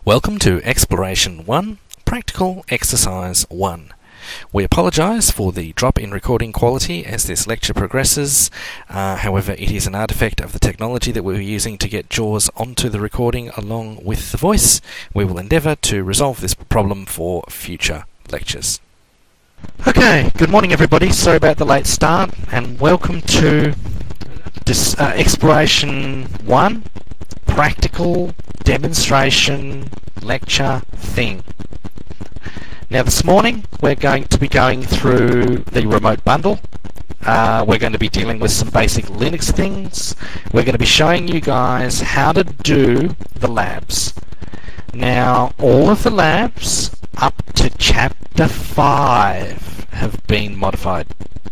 Welcome to Exploration 1, Practical Exercise 1. We apologise for the drop in recording quality as this lecture progresses. However, it is an artefact of the technology that we're using to get JAWS onto the recording along with the voice. We will endeavour to resolve this problem for future lectures. Okay, good morning everybody. Sorry about the late start and welcome to this Exploration 1, Practical Demonstration Lecture thing. Now this morning we're going to be going through the remote bundle. We're going to be dealing with some basic Linux things. We're going to be showing you guys how to do the labs. Now all of the labs up to chapter 5 have been modified.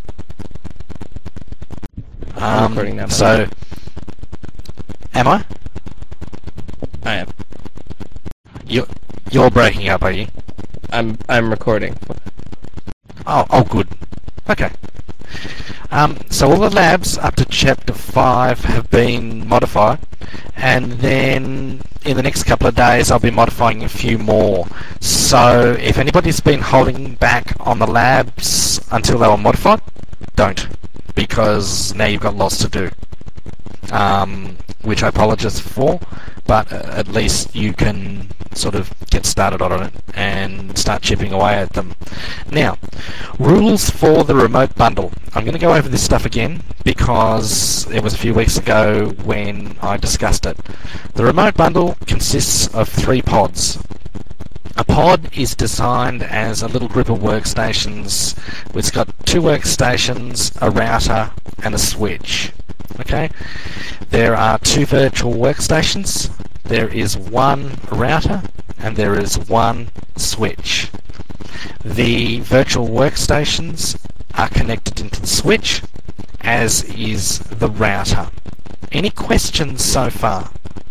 I'm recording now. So, am I? I am. You're breaking up, are you? I'm recording. Oh, good. Okay. So all the labs up to chapter 5 have been modified, and then in the next couple of days I'll be modifying a few more. So if anybody's been holding back on the labs until they were modified, don't, because now you've got lots to do. Which I apologise for, but at least you can sort of get started on it and start chipping away at them. Now, rules for the remote bundle. I'm going to go over this stuff again because it was a few weeks ago when I discussed it. The remote bundle consists of 3 pods. A pod is designed as a little group of workstations. It's got 2 workstations, a router, and a switch. Okay, there are 2 virtual workstations, there is 1 router, and there is 1 switch. The virtual workstations are connected into the switch, as is the router. Any questions so far?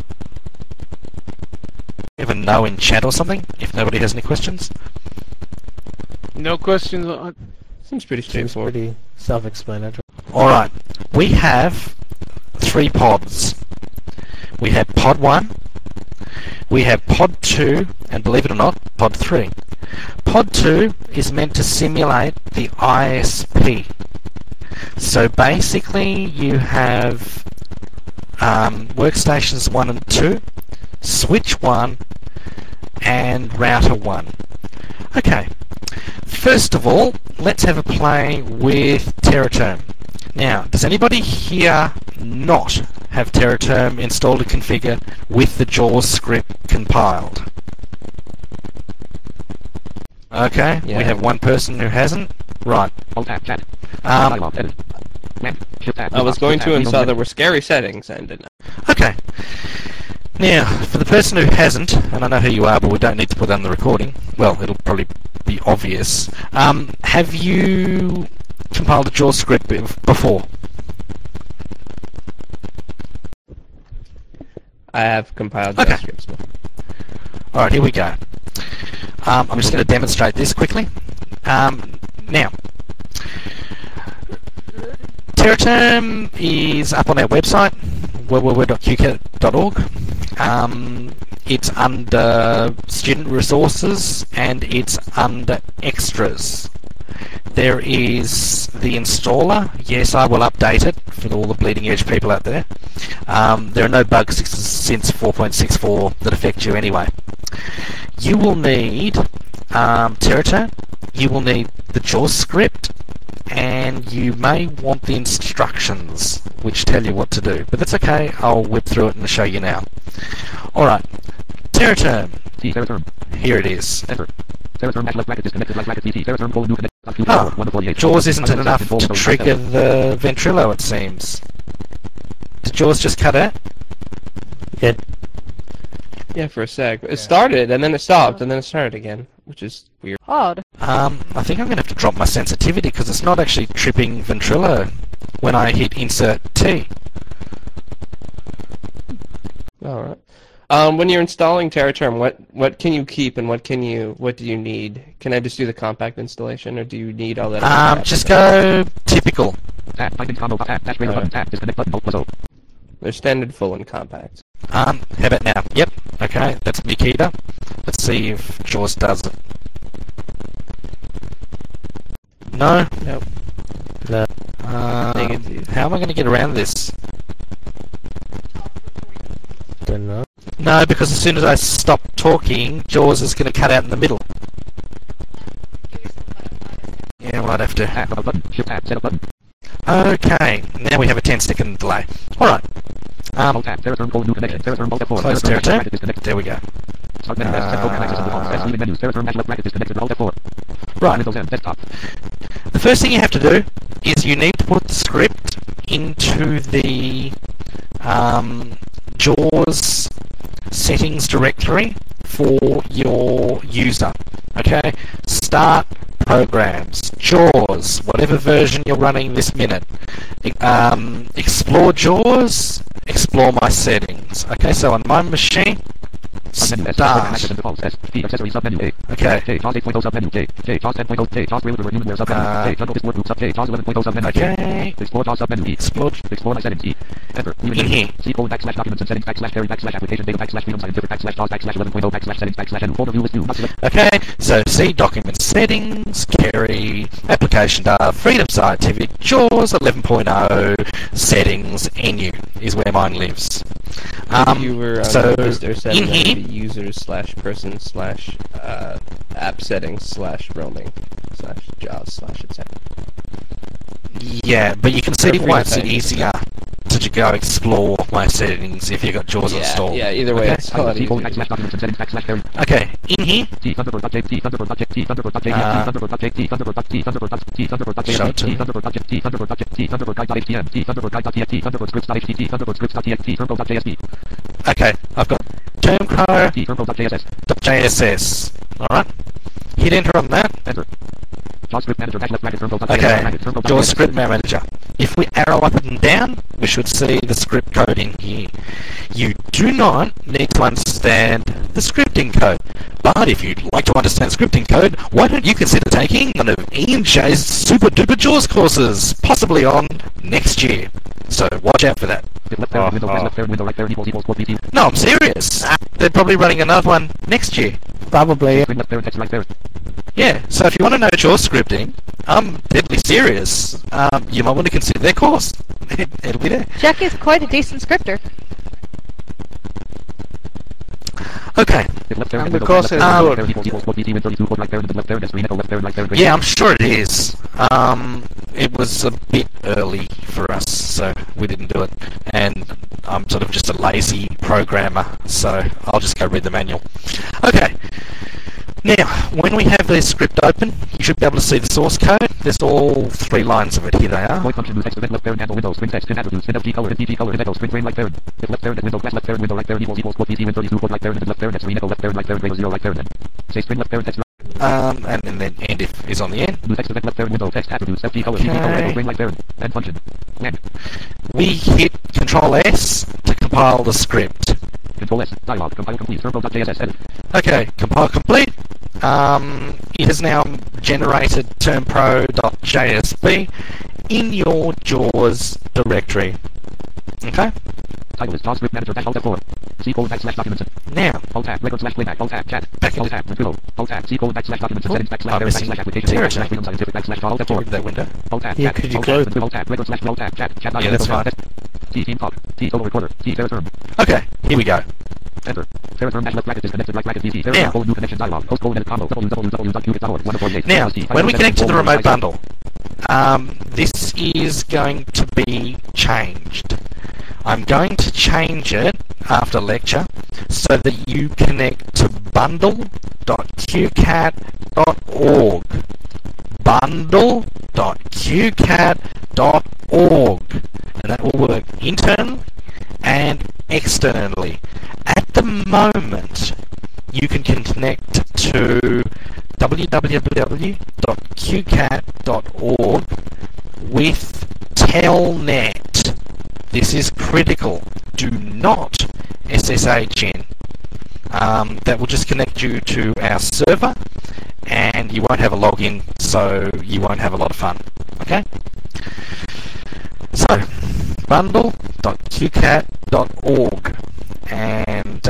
Give a no in chat or something, if nobody has any questions. No questions. Seems pretty straightforward. Pretty self-explanatory. Alright, we have 3 pods. We have pod 1, we have pod 2, and believe it or not, pod 3. Pod 2 is meant to simulate the ISP. So basically you have workstations 1 and 2, switch 1, and router 1. Okay, first of all, let's have a play with TerraTerm. Now, does anybody here not have TerraTerm installed and configured with the JAWS script compiled? Okay, Yeah. we have one person who hasn't. Right. I was going to and saw there were scary settings and didn't. Okay. Now, for the person who hasn't, and I know who you are, but we don't need to put that on the recording. Well, it'll probably be obvious. Have you compiled a JAWS script before? I have compiled Okay. scripts before. Alright, here we go. I'm just going to demonstrate this quickly. Now, TerraTerm is up on our website, www.qcat.org. It's under Student Resources and it's under Extras. There is the installer. Yes, I will update it for all the bleeding edge people out there. There are no bugs since 4.64 that affect you anyway. You will need TerraTerm, you will need the JAWS script, and you may want the instructions which tell you what to do. But that's okay, I'll whip through it and show you now. Alright, TerraTerm. Here it is. JAWS isn't enough to trigger the Ventrilo, it seems. Did JAWS just cut out? Yeah, for a sec. It started and then it stopped and then it started again, which is weird. Odd. I think I'm going to have to drop my sensitivity because it's not actually tripping Ventrilo when I hit insert T. Alright. When you're installing TerraTerm, what can you keep and what do you need? Can I just do the compact installation or do you need all that? Just go typical. They're standard, full, and compact. How about now? Yep. Okay, that's Nikita. Let's see if JAWS does it. No? Nope. No. Negative. How am I going to get around this? Don't know. No, because as soon as I stop talking, JAWS is going to cut out in the middle. Yeah, well, I'd have to. Okay, now we have a 10-second delay. Alright. Close Terraterm. There we go. Right. The first thing you have to do is you need to put the script into the JAWS settings directory for your user. Okay? Start programs, JAWS, whatever version you're running this minute. Explore JAWS, explore my settings. Okay, so on my machine, start. Okay. Okay. Explore in here. Okay, so see document settings, carry, application data, freedom scientific, JAWS 11.0, settings, NU is where mine lives. You were so Mr. in here, users/person/app settings/roaming/JAWS/etc. Yeah, but you can see Freedom why it's settings. easier to go explore my settings if you've got JAWS installed. Yeah, either way, Okay? it's a lot easier. Okay, in here. Okay, I've got termcro.jss. Alright. Hit enter on that. Okay, JAWS Script Manager. If we arrow up and down, we should see the script code in here. You do not need to understand the scripting code. But if you'd like to understand scripting code, why don't you consider taking one of Ian J's super duper JAWS courses, possibly on next year. So watch out for that. No, I'm serious. They're probably running another one next year. Probably. Yeah, so if you want to know JAWS scripting, I'm deadly serious. You might want to consider their course. It'll be there. Jack is quite a decent scripter. Okay. And the course is good. Yeah, I'm sure it is. It was a bit early for us, so we didn't do it. And I'm sort of just a lazy programmer, so I'll just go read the manual. Okay. Now, when we have this script open, you should be able to see the source code. There's all 3 lines of it. Here they are. And then end if is on the end. Okay. We hit Control S to compile the script. Okay, compile complete. It has now generated termpro.jsp in your JAWS directory. Okay? Title is JAWS Script Manager -Alt-F4. C:\documents. Now, Alt-Tab, back in Alt-Tab, control. Alt-Tab, C:\documents and settings I'm missing /application freedom scientific /Alt-F4. that window. Alt-Tab, Yeah, chat, could you Alt-Tab, close Alt-Tab, Alt-Tab, chat, Yeah, that's fine. T team talk, T solo recorder, T Terraterm. Okay, here we go. Enter. Terraterm -left bracket disconnected right bracket PC. Now. Terraterm whole new connection dialog. Host colon edit combo. www.qubit.org. 148. Now, when we connect to the remote bundle, this is going to be changed. I'm going to change it after lecture so that you connect to bundle.qcat.org. Bundle.qcat.org. And that will work internally and externally. At the moment, you can connect to www.qcat.org with Telnet. This is critical. Do not SSH in. That will just connect you to our server and you won't have a login, so you won't have a lot of fun. Okay? So, bundle.qcat.org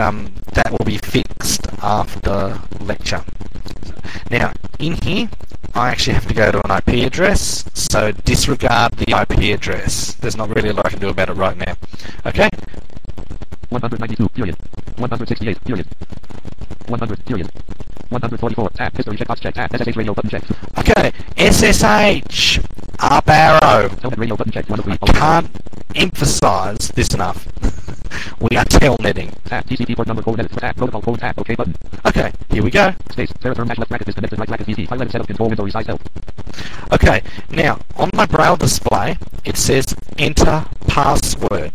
that will be fixed after lecture. Now, in here, I actually have to go to an IP address, so disregard the IP address. There's not really a lot I can do about it right now. Okay? 192, period. 168, period. 100, period. 144, tab, history checkbox check, tab, SSH radio button check. Okay, SSH, up arrow. Telnet radio button check, 103. I can't emphasize this enough. We are telnetting. Tab, TCP port number, code edit, tab, protocol code, tab, OK button. Okay, here we go. Space, Terraterm dash left bracket disconnected, right bracket VT, highlighted set of control window resize help. Okay, now, on my Braille display, it says enter password.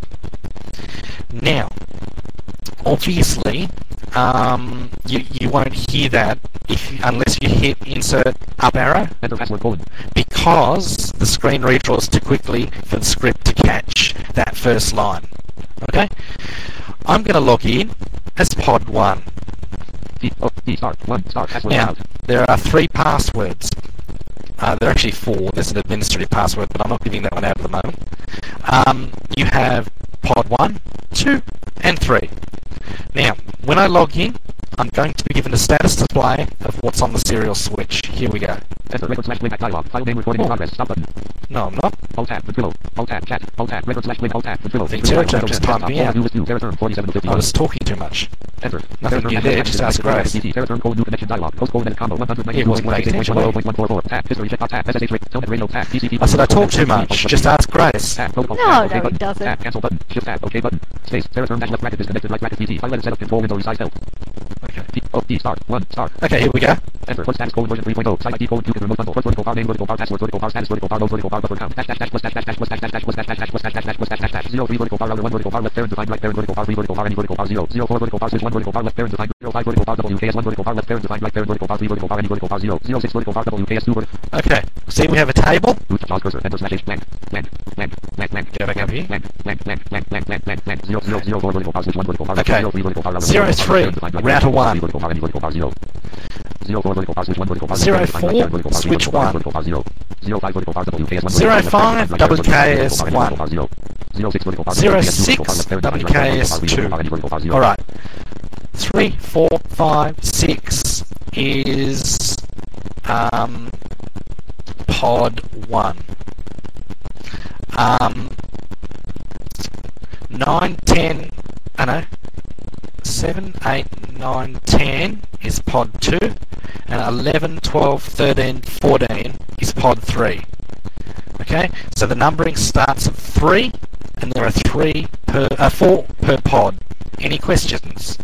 Now, obviously, you won't hear that unless you hit insert up arrow, Enter password colon. because the screen redraws too quickly for the script to catch that first line. Okay? I'm going to log in as pod 1. D star, 1 star, password Now, out. there are 3 passwords. There are actually 4. There's an administrative password, but I'm not giving that one out at the moment. You have pod 1, 2, and 3. Now, when I log in, I'm going to be given a status display of what's on the serial switch. Here we go. Enter record slash playback dialog. File name recording in progress. Stop button. No, I'm not. Alt tab, Ventrilo. Alt tab, chat. Alt tab, record slash play. Alt tab, Ventrilo. The Terraterm just timed me out. Terraterm 4750. I was talking too much. Enter. Nothing new there, just ask Grace. Terraterm colon new connection dialog. Post colon edit combo. 190. It wasn't paying attention. 1.144. Tab. History check. Tab. SSH rate. Telnet radio. Tab. TCP. I said I talk too much. Just ask Grace. Tab. Protocol. No, tab, OK no, he button. doesn't. Tab. Cancel button. Shift tab. OK button. Space. Terraterm dash left bracket disconnected. Right bracket VT. Highlighted set of control window resize help. Okay. D star. 1 star. Okay, here we go. Enter. Plus status colon version 3.0. Site ID colon 2 remote bundle. First vertical bar name vertical bar password vertical bar status vertical bar no vertical bar buffer count. Dash dash dash plus dash dash dash plus dash dash dash plus dash dash dash plus dash dash dash plus dash dash dash 0 3 vertical bar router 1 vertical bar left parent defined right parent vertical bar 3 vertical bar any vertical bar 0 0 4 vertical bar switch 1 vertical bar left parent defined 0 5 vertical bar WKS 1 vertical bar left parent defined right parent vertical bar 3 vertical bar any vertical bar 0 0 6 vertical bar WKS 2 vertical. Okay, see we have a table. Root pause cursor. Enter slash h blank blank blank blank blank. Go back up here. Blank blank blank blank blank blank blank blank 0 0 0 4 vertical bar switch 1 vertical bar left Okay. 0 3 vertical bar router 0 3 router 1. vertical bar any vertical bar 0 0 4 vertical bar switch 1 vertical bar 0 4 switch 1. vertical bar 0 0 5 vertical bar WKS 1 0 5 WKS 1. 0 6 vertical bar 0 6 WKS 2. Alright. 3 4 5 6 is pod 1. 9 10 I know 7 8 9 10 is pod 2, and 11 12 13 14 is pod 3. Okay, so the numbering starts at 3, and there are 4 per pod. Any questions?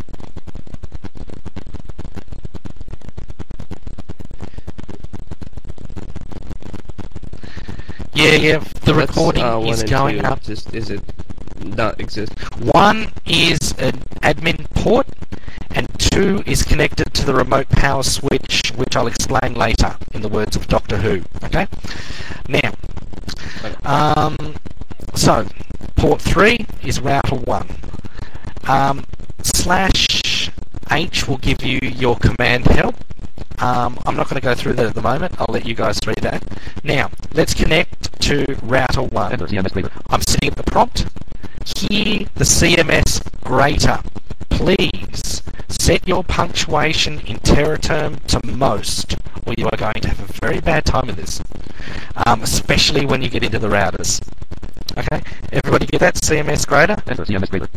Yeah, the recording One is and going two, up. Just is it not exist? 1 is an admin port, and 2 is connected to the remote power switch, which I'll explain later, in the words of Doctor Who. Okay? Now, so, port 3 is router 1. /H will give you your command help. I'm not going to go through that at the moment. I'll let you guys read that. Now, let's connect to router 1. Enter CMS greater. I'm sitting at the prompt. Hear the CMS greater. Please set your punctuation in Terraterm to most, or you are going to have a very bad time with this, especially when you get into the routers. Okay, everybody get that? CMS greater? Enter CMS greater.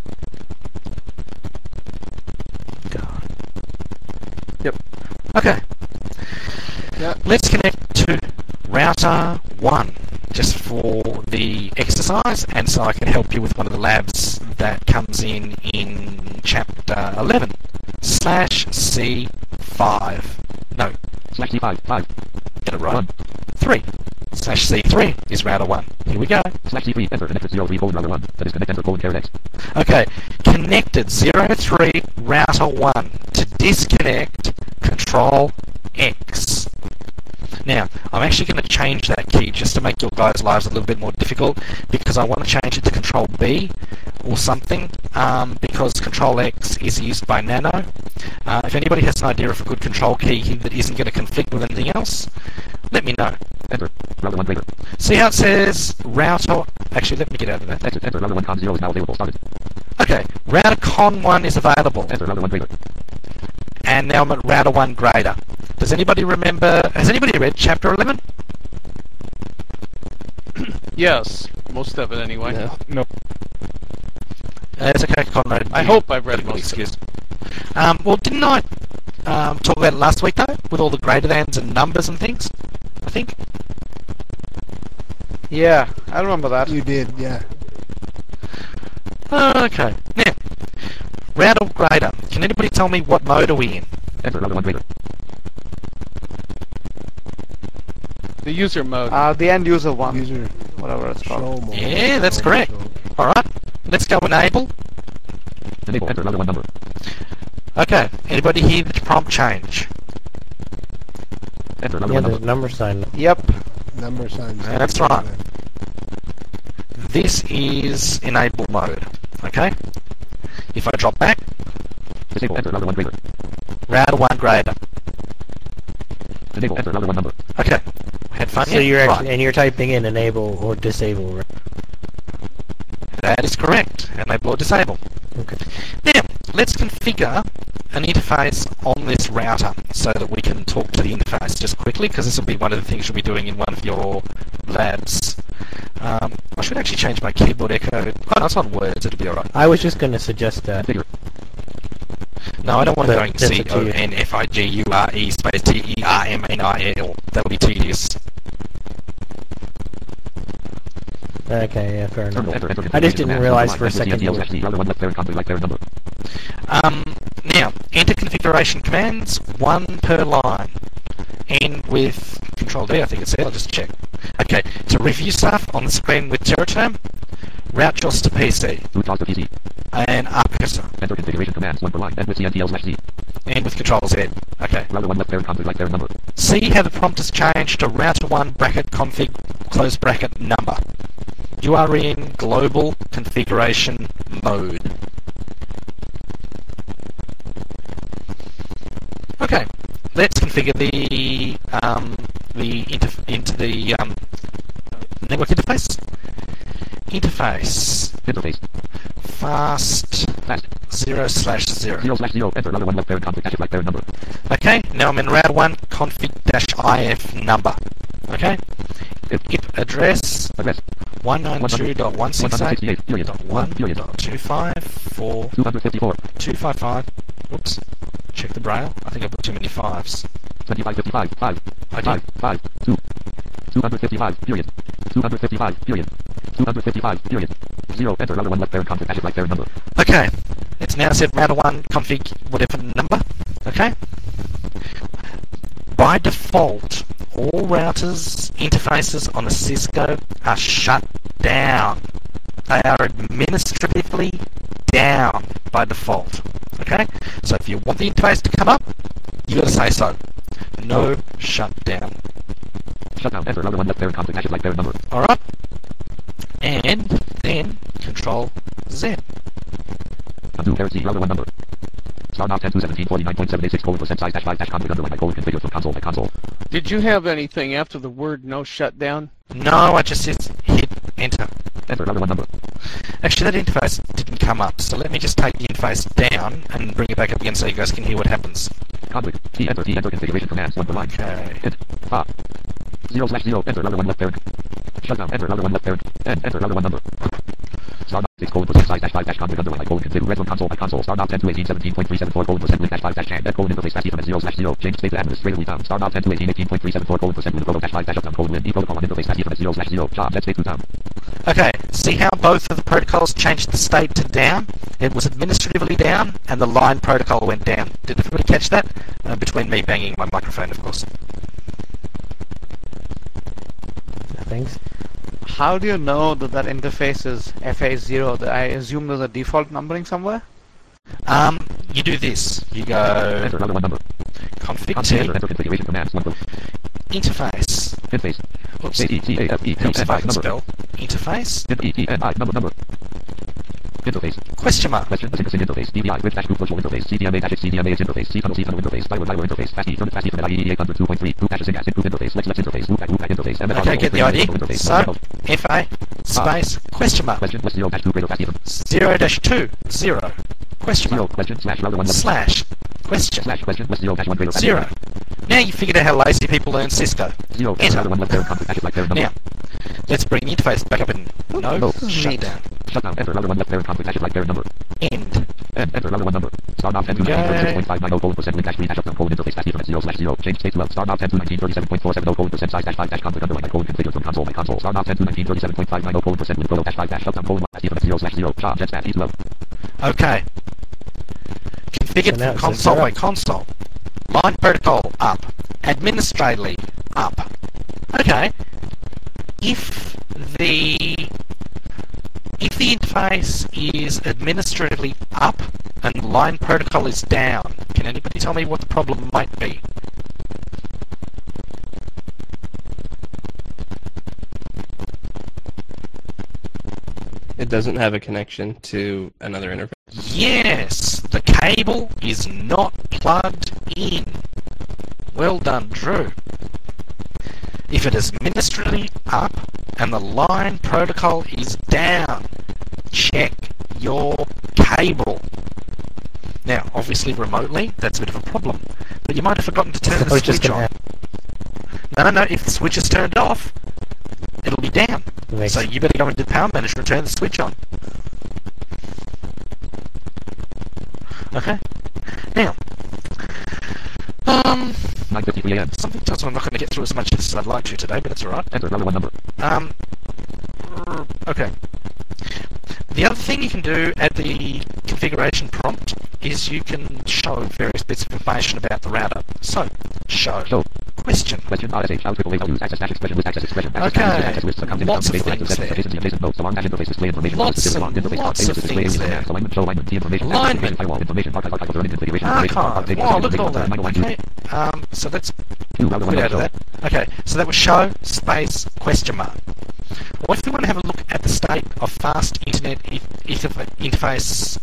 Yep. Okay. Yeah. Let's connect to router 1 just for the exercise, and so I can help you with one of the labs that comes in chapter 11. /C5. No, /C5 5 get it right. 1 3. /C3 is router 1. Here we go. /C3 enter connected 03 colon router 1. That is connect enter colon next. Okay, connected 03 router 1 to disconnect control X. Now, I'm actually going to change that key just to make your guys' lives a little bit more difficult, because I want to change it to control B or something, because control X is used by Nano. If anybody has an idea of a good control key that isn't going to conflict with anything else, let me know. Enter. Router 1 greater. See how it says router... Actually, let me get out of that. Exit. Enter. Router 1 con 0 is now available. Started. Okay, router con 1 is available. Enter. Router 1 greater. And now I'm at router 1 greater. Does anybody remember... Has anybody read chapter 11? Yes, most of it anyway. No. It's okay, Conrad. I hope I've read most of it. Well, didn't I talk about it last week, though? With all the greater thans and numbers and things? I think. Yeah, I remember that. You did, yeah. Okay. Now, router greater. Can anybody tell me what mode are we in? Enter. Router 1 greater. the user mode. The end user one. User whatever it's called. show mode. Yeah, that's correct. Show. Alright, let's go enable. Enable. Enter. Router 1 number. Okay, anybody hear the prompt change? Enter. Router Yeah, 1 there's number. number sign. Yep. Number signs. That's right. This is enable mode. Okay? If I drop back, Disable. Enter. Router 1 greater. router 1 greater. Enable. Enter. Router 1 number. Okay. Had fun So yet? you're Right. actually, and you're typing in enable or disable. Right? That is correct. Enable or disable. Okay. Now, let's configure an interface on this router so that we can talk to the interface just quickly, because this will be one of the things you'll be doing in one of your labs. I should actually change my keyboard echo. Oh, no, it's on words, it'll be alright. I was just going to suggest that. Configure. No, I don't want to But go in that's up to you. CONFIGURE space TERMNIL. That'll be tedious. Okay, yeah, fair enough. Terminal. Enter. Enter. I just didn't Command. realize Line. for a Enter second. CNTL/C. Router 1 left parent config like parent number. Now, enter configuration commands, one per line. End with Control D, I think it said. I'll just check. Okay, to review stuff on the screen with TerraTerm, route JOS to PC, Root JAWS to PC. and up cursor, Enter configuration commands 1 per line. End with CNTL/C. and with Control Z. Okay. Router 1 left parent config like parent number. See how the prompt has changed to router 1 bracket config close bracket number. You are in global configuration mode. Okay, let's configure the network interface. Interface Interface. fast Fast. 0/0. 0/0. Enter. Router 1 left parent config dash like parent number. Okay, now I'm in router 1 config-if number. Okay, if address Address. 254. 192.168.1.1.254.255. Whoops. Check the braille. I think I put too many fives. 2555. 5. I 5. did. 5. 2. 255. Period. 255. Period. 255. Period. 0. Enter. Router 1 left parent config dash like parent number. Okay, it's now said router 1 config whatever number. Okay. By default, all routers interfaces on a Cisco are shut down. They are administratively down by default. Okay? So if you want the interface to come up, you gotta say so. No shutdown. Shutdown. Enter. Router 1 left parent config dash like parent number. Alright? And then Control Z. Undo parent C. Router 1 number. Star knob 10.217.49.786% size dash 5 dash config underline by colon configure from console by console. Did you have anything after the word no shutdown? No, I just hit enter. Enter. Router 1 number. Actually, that interface didn't come up, so let me just take the interface down and bring it back up again so you guys can hear what happens. Config. T. Enter. T. Enter configuration commands 1 per line. Okay. Int. 0/0. Enter. Router 1 left parent. Shutdown. Enter. Router 1 left parent. End. Enter. Router 1 number. Star knob 6:% size dash 5 dash config underline by colon configure red zone console by console. Star knob 10.218.17.374% link dash 5 dash chan. Net colon interface dash from 0/0. Change state to administratively found. Star knob 10.218.18.374% link proto dash 5 dash updown colon win. E protocol on interface dash from 0/0. Job net state to down. Okay, see how both of the protocols changed the state to down? It was administratively down, and the line protocol went down. Did everybody catch that? Between me banging my microphone, of course. Thanks. How do you know that that interface is FA0? I assume there's a default numbering somewhere? You do this. You go Enter. Router 1 number. config Config. T, Enter. Enter configuration commands 1 per interface. interface. Oops, A-E-T-A-F-E. helps if I can number. spell. Interface, E-T-N-I. Number. Interface. Question mark. Question, sync interface, DVI, with dash group virtual interface, CDMA-X interface, C-tunnel interface, dialer interface, fast turn fast from IE 802.3, group dash sync group interface, let's interface, loop interface, Okay, get the idea. So, FA space question mark. Question, plus 0 dash 2 greater fast even. 0-2, 0. Question 0, mark. question, slash router 1 Slash. Question. slash question, plus 0 dash 1 greater fast 0. Now you figured out how lazy people learn Cisco. 0, Enter. router 1 left parent conflict dash like parent number. Now, let's bring the interface back up and no, shutdown. Shutdown, enter router 1 left parent conflict dash like parent number. End. Enter router 1 number. Star knob 10 to 1936.590% link dash 3 dash up colon interface dash ethernet 0/0. Change state to L. Star knob 10 to 1937.470 colon percent size dash 5 dash conflict underline colon configured from console by console. Star knob 10 to 1937.590 colon percent with proto dash 5 dash shutdown colon dash ethernet 0/0. Shop jet stat E to L. Okay. Configured So now from it says console zero. by console. Line protocol up. Administratively up. Okay. If the interface is administratively up and line protocol is down, can anybody tell me what the problem might be? It doesn't have a connection to another interface. Yes, the cable is not plugged in. Well done, Drew. If it is administratively up and the line protocol is down, check your cable. Now, obviously remotely, that's a bit of a problem, but you might have forgotten to turn I the was just switch gonna on. No, if the switch is turned off, it'll be down. Makes- So you better go into Power Manager and turn the switch on. Okay. Now, 9:53 a.m. something tells me I'm not going to get through as much as I'd like to today, but that's alright. Enter router 1 number. Okay. The other thing you can do at the configuration prompt is you can show various bits of information about the router. So, show. Show. Question. Question RSH out triple values access dash expression with access expression Okay. access lists account Lots of available things access there. adjacent adjacent nodes along dash interface display information Lots specific of- along interface lots contains of display things area there. commands, alignment show alignment key information Alignment. access firewall information archive learning configuration Oh, look at all that. Okay. So let's router 1 get out of number. that. Okay, so that was show space question mark. What if we want to have a look at the state of fast internet interface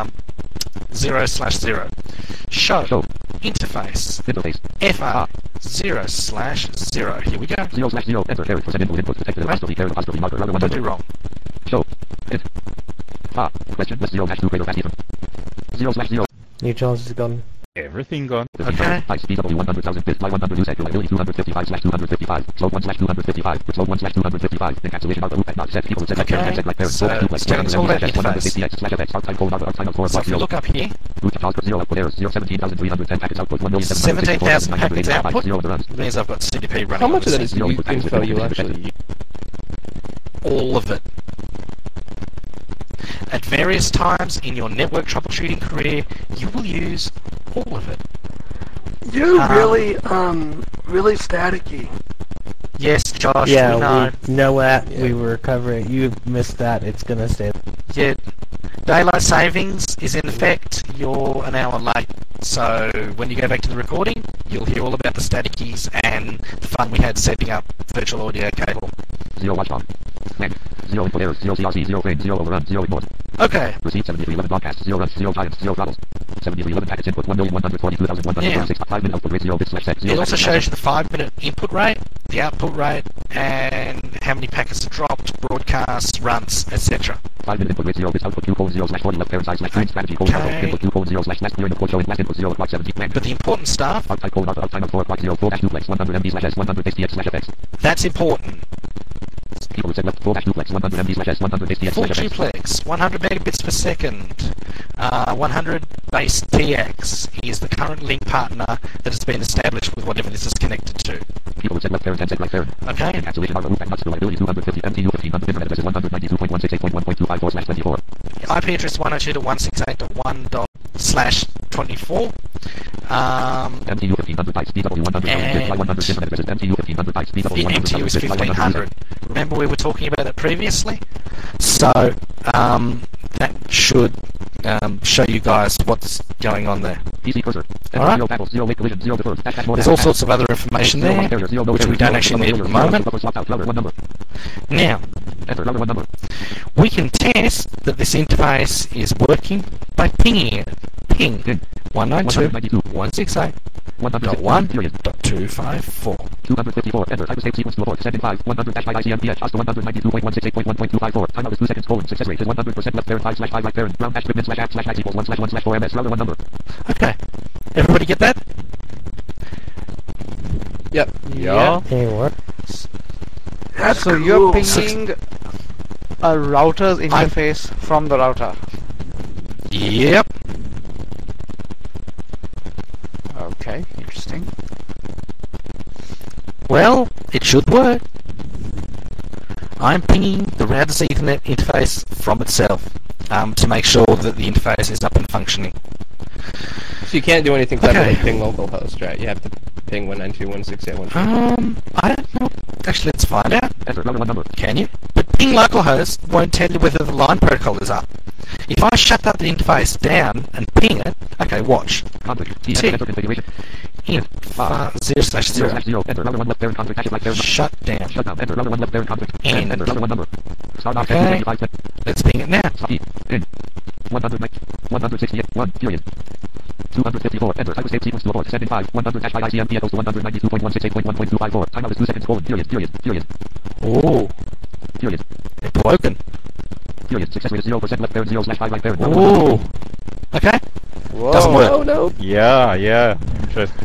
0/0? Show Show. interface Interface FR 0/0. Here we go. 0/0 enter carry for input detected apostrophe carry apostrophe marker router 1 Don't do number. wrong. Show. Int. Question list 0 dash 2 greater fast even. 0/0 Neutrons is gone. Everything gone. Okay. High speed W 100,000 bit by 100 use reliability 255/255 slope 1/255 slope 1/255 encapsulation out the loop at not set equals set Okay. set like parent So duplex it's telling us all about the 150x slash fx outside colon outside of 4 So if you 0 look up here, root output 0 output errors 17,310 packets output 17,000 packets output 0 runs means I've got CDP running How on much of the that is system. info you actually use? All of it. At various times in your network troubleshooting career, you will use all of it. You're really staticky. Yes, Josh, Yeah, we know. we know that. We were covering. You missed that. It's gonna stay. Yeah, daylight savings is in effect. You're an hour late. So when you go back to the recording, you'll hear all about the staticies and the fun we had setting up virtual audio cable. 0 watchdog man 0 input errors 0 CRC 0 frame 0 overrun 0 ignored Okay. receive 7311 broadcasts 0 runs 0 giants 0 throttles 7311 packets input 1,142,146 5 minute output rate 0 bits slash set 0 It also shows you the 5-minute input rate, the output rate, and how many packets are dropped, broadcasts, runs, etc. 5 minute input rate 0 bits output 2:0/40 left parent size slash green strategy colon Okay. input 2:0/last clearing of core showing last input 0 o'clock 17 man But the important stuff, outside colon out time of 4 o'clock 0 4 dash duplex 100 MB slash S 100 HDX slash FX that's important. people said left 4 dash duplex 100 MB slash S 100 HDX Full slash FX duplex, 100 megabits per second, 100 base TX is the current link partner that has been established with whatever this is connected to. people said left parent and said right parent Okay? encapsulation out the loop at nuts reliability 250 MTU 1500 internet address is 192.168.1.254/24 IP address 102.168.1./24. MTU 1500 bytes BW 100 And by 100 internet address is MTU 1500 bytes The BW 100 MTU is by 100 1500. Remember we were talking about that previously? So, that should show you guys what's going on there. PC cursor. Alright. 0 battles, 0 late collision, 0 deferred. There's all sorts of other information there, which we don't actually need at the moment. Now, Enter router 1 number. We can test that this interface is working by pinging it. Ping 192.168.1.254. 254. Enter. Hyperscape sequence to abort. Sending 5. 100-ICMPH. Just 192.168.1.254. Time out is 2 seconds. Success rate is 100%. Left parent 5/5 right parent. Round hash equipment /@ equals 1/1/4ms. Router 1 number. Okay. Everybody get that? Yep. Yeah. Hey, what? That's So cool. you're pinging a router's interface from the router. Yep. Okay, interesting. Well, it should work. I'm pinging the router's Ethernet interface from itself to make sure that the interface is up and functioning. So you can't do anything clever Okay. like ping localhost, right? You have to ping 192.168.1.254. I don't know. Actually, let's find out. Enter router 1 number. Can you? But ping localhost won't tell you whether the line protocol is up. If I shut that interface down and ping it, okay, watch. Conflict. T. T. Enter configuration. In 0/0. 0/0. Enter router 1 left parent conflict. Hash right parent. Shut down. Shut down. Enter router 1 left parent conflict. And Enter router 1 number. Start off Okay. 25. Let's ping it now. Stop. In. 168. 1. Period. 254. Enter. Hyperscape sequence to abort. Sending 5. 100-ICMP equals to 192.168.1.254. Time out is 2 seconds. Period. Oh, Period. it's broken. Period. Success rate is 0%. Left parent 0/5 right parent. Oh, okay. Whoa. Doesn't work. Oh no! Yeah. Interesting.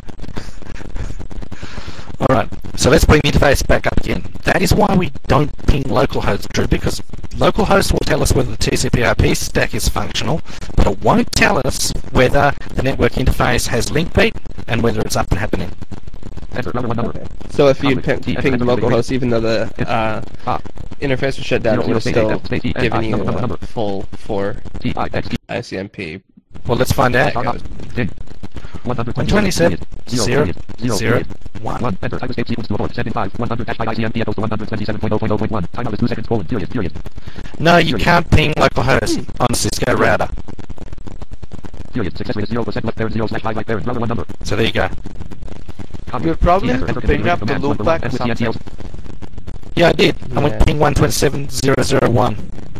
Alright, so let's bring the interface back up again. That is why we don't ping localhost, Drew, because localhost will tell us whether the TCP/IP stack is functional, but it won't tell us whether the network interface has link beat and whether it's up and happening. Enter router 1 number. Okay. So if you Conflict. T. ping Enter localhost, even though the interface was shut down, it would have still given you a full 4 T. I. X. T. ICMP. Well, let's find out. Start off. In. 127. 0. 1. 1. Enter. Hyperscape sequence to abort. Sending 5. 100-ICMP equals to 127.0.0.1. Time out is 2 seconds. Period. No, you can't ping localhost on a Cisco router. Period. Success rate is 0%. Left parent 0/5 right parent. Router 1 number. So there you go. You'll probably have to bring up the loopback or something. Yeah, I did. I went Yeah. ping 127.0.0.1.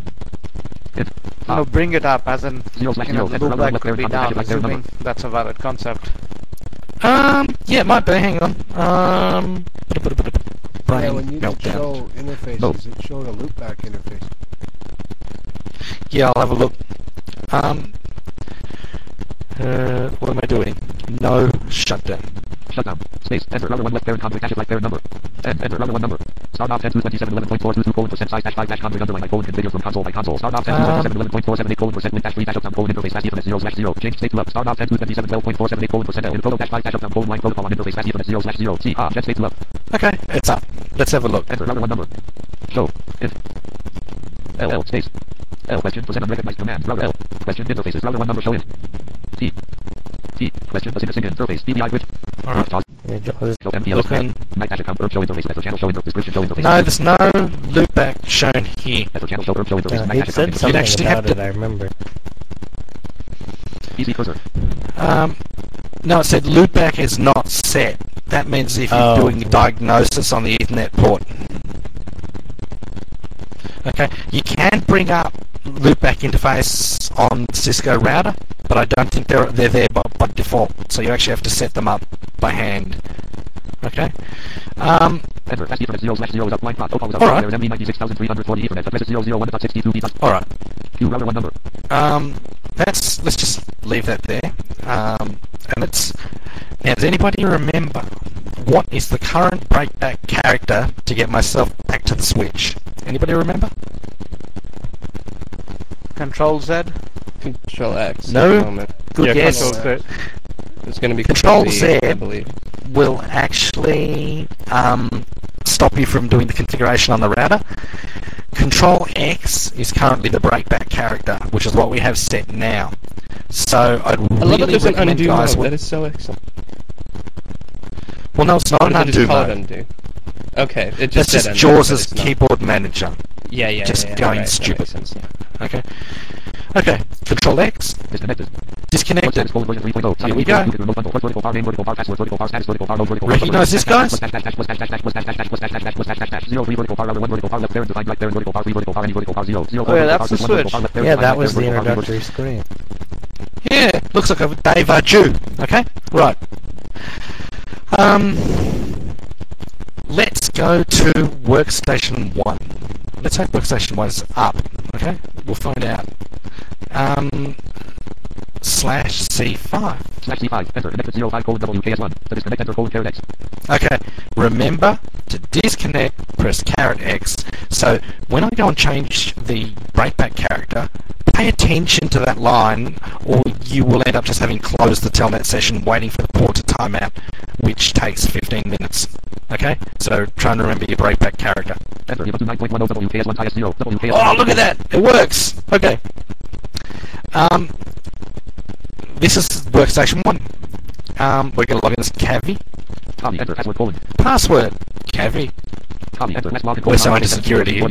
No, bring it up, as in, the 0/0. Enter router 1 loopback left could parent be conflict. down, Right parent number. assuming that's a valid concept. Yeah, it might be. Hang on. Brain Yeah, when you did meltdown. show interfaces, it showed a loopback interface. Yeah, I'll have a look. What am I doing? No shutdown. Shutdown. Space. Enter router 1 left parent conflict. Hash right parent number. Enter router 1 number. Start off 10.227.11.422% size /5 conflict underline my configure from console by console. Start off 10.227.11.478% link dash 3 dash uptown interface fast Ethernet 0/0. Change state to up. Start off 10.227.12.478% in proto dash 5 dash uptown line protocol on interface fast Ethernet 0/0. C. Jet state to up. Okay, it's up. Let's have a look. Enter router 1 number. Show. If. LL space. L question present unrecognized command. Router L. Question interfaces. Router 1 number show in. T. Question async interface. BBI bridge. Alright. Show MPL Looking. Night dash account show interface. Letter channel show interface. Description show interface. No, there's no loopback shown here. Letter channel show interface. He Night dash said account. something actually have about it, I remember. Easy cursor. No, it said loopback is not set. That means if you're doing a diagnosis on the Ethernet port. Okay, you can bring up loopback interface on Cisco router, but I don't think they're there by default. So you actually have to set them up by hand. Okay. Enter. Fast Ethernet 0/0 is up line plot. Opal is up. Alright. There is MB 96340 Ethernet. Address is 001.62b. Alright. Q router 1 number. Let's just leave that there. And let's. Now, does anybody remember what is the current breakback character to get myself back to the switch? Anybody remember? Control Z. Control X. No. At the moment. Good guess. Control Z. It's going to be Control Z, I believe. will actually stop you from doing the configuration on the router. Control X is currently the breakback character, which is what we have set now. So I'd I love that really there's an recommend undo guys. mode. That is so excellent. Well, no, it's not Or an did they just undo call it mode. undo? Okay, it That's just just said undo, JAWS' but it's not. keyboard manager. Yeah, just yeah, going right, that stupid. makes sense, yeah. Okay. Okay, Control X, Disconnected. disconnected. Version 3.0. Here we go. Remote bundle. Vertical bar name, vertical bar password, vertical bar status, vertical bar no, vertical bar. Recognize this, guys? 0 3 vertical bar router 1 vertical bar left parent defined right parent vertical bar 3 vertical bar any vertical bar 0 0 Oh, yeah, that's the switch. Yeah, that was the introductory screen. Yeah, looks like a Dave Jew. Okay, right. Let's go to Workstation 1. Let's hope Workstation 1 is up. Okay, we'll find out. /C5. /C5. Enter. Connected 05 WKS1. To disconnect, enter caret X. Okay, remember to disconnect, press caret X. So when I go and change the breakback character, pay attention to that line, or you will end up just having closed the telnet session waiting for the port to time out, which takes 15 minutes. Okay, so try and remember your breakback character. Enter. 9.10 WKS1 IS0. WKS1. Oh, look at that! It works! Okay. This is Workstation 1. We're going to log in as Cavi. Copy. Enter. Password colon. Password. Cavi. Copy. Enter. We're so into security here.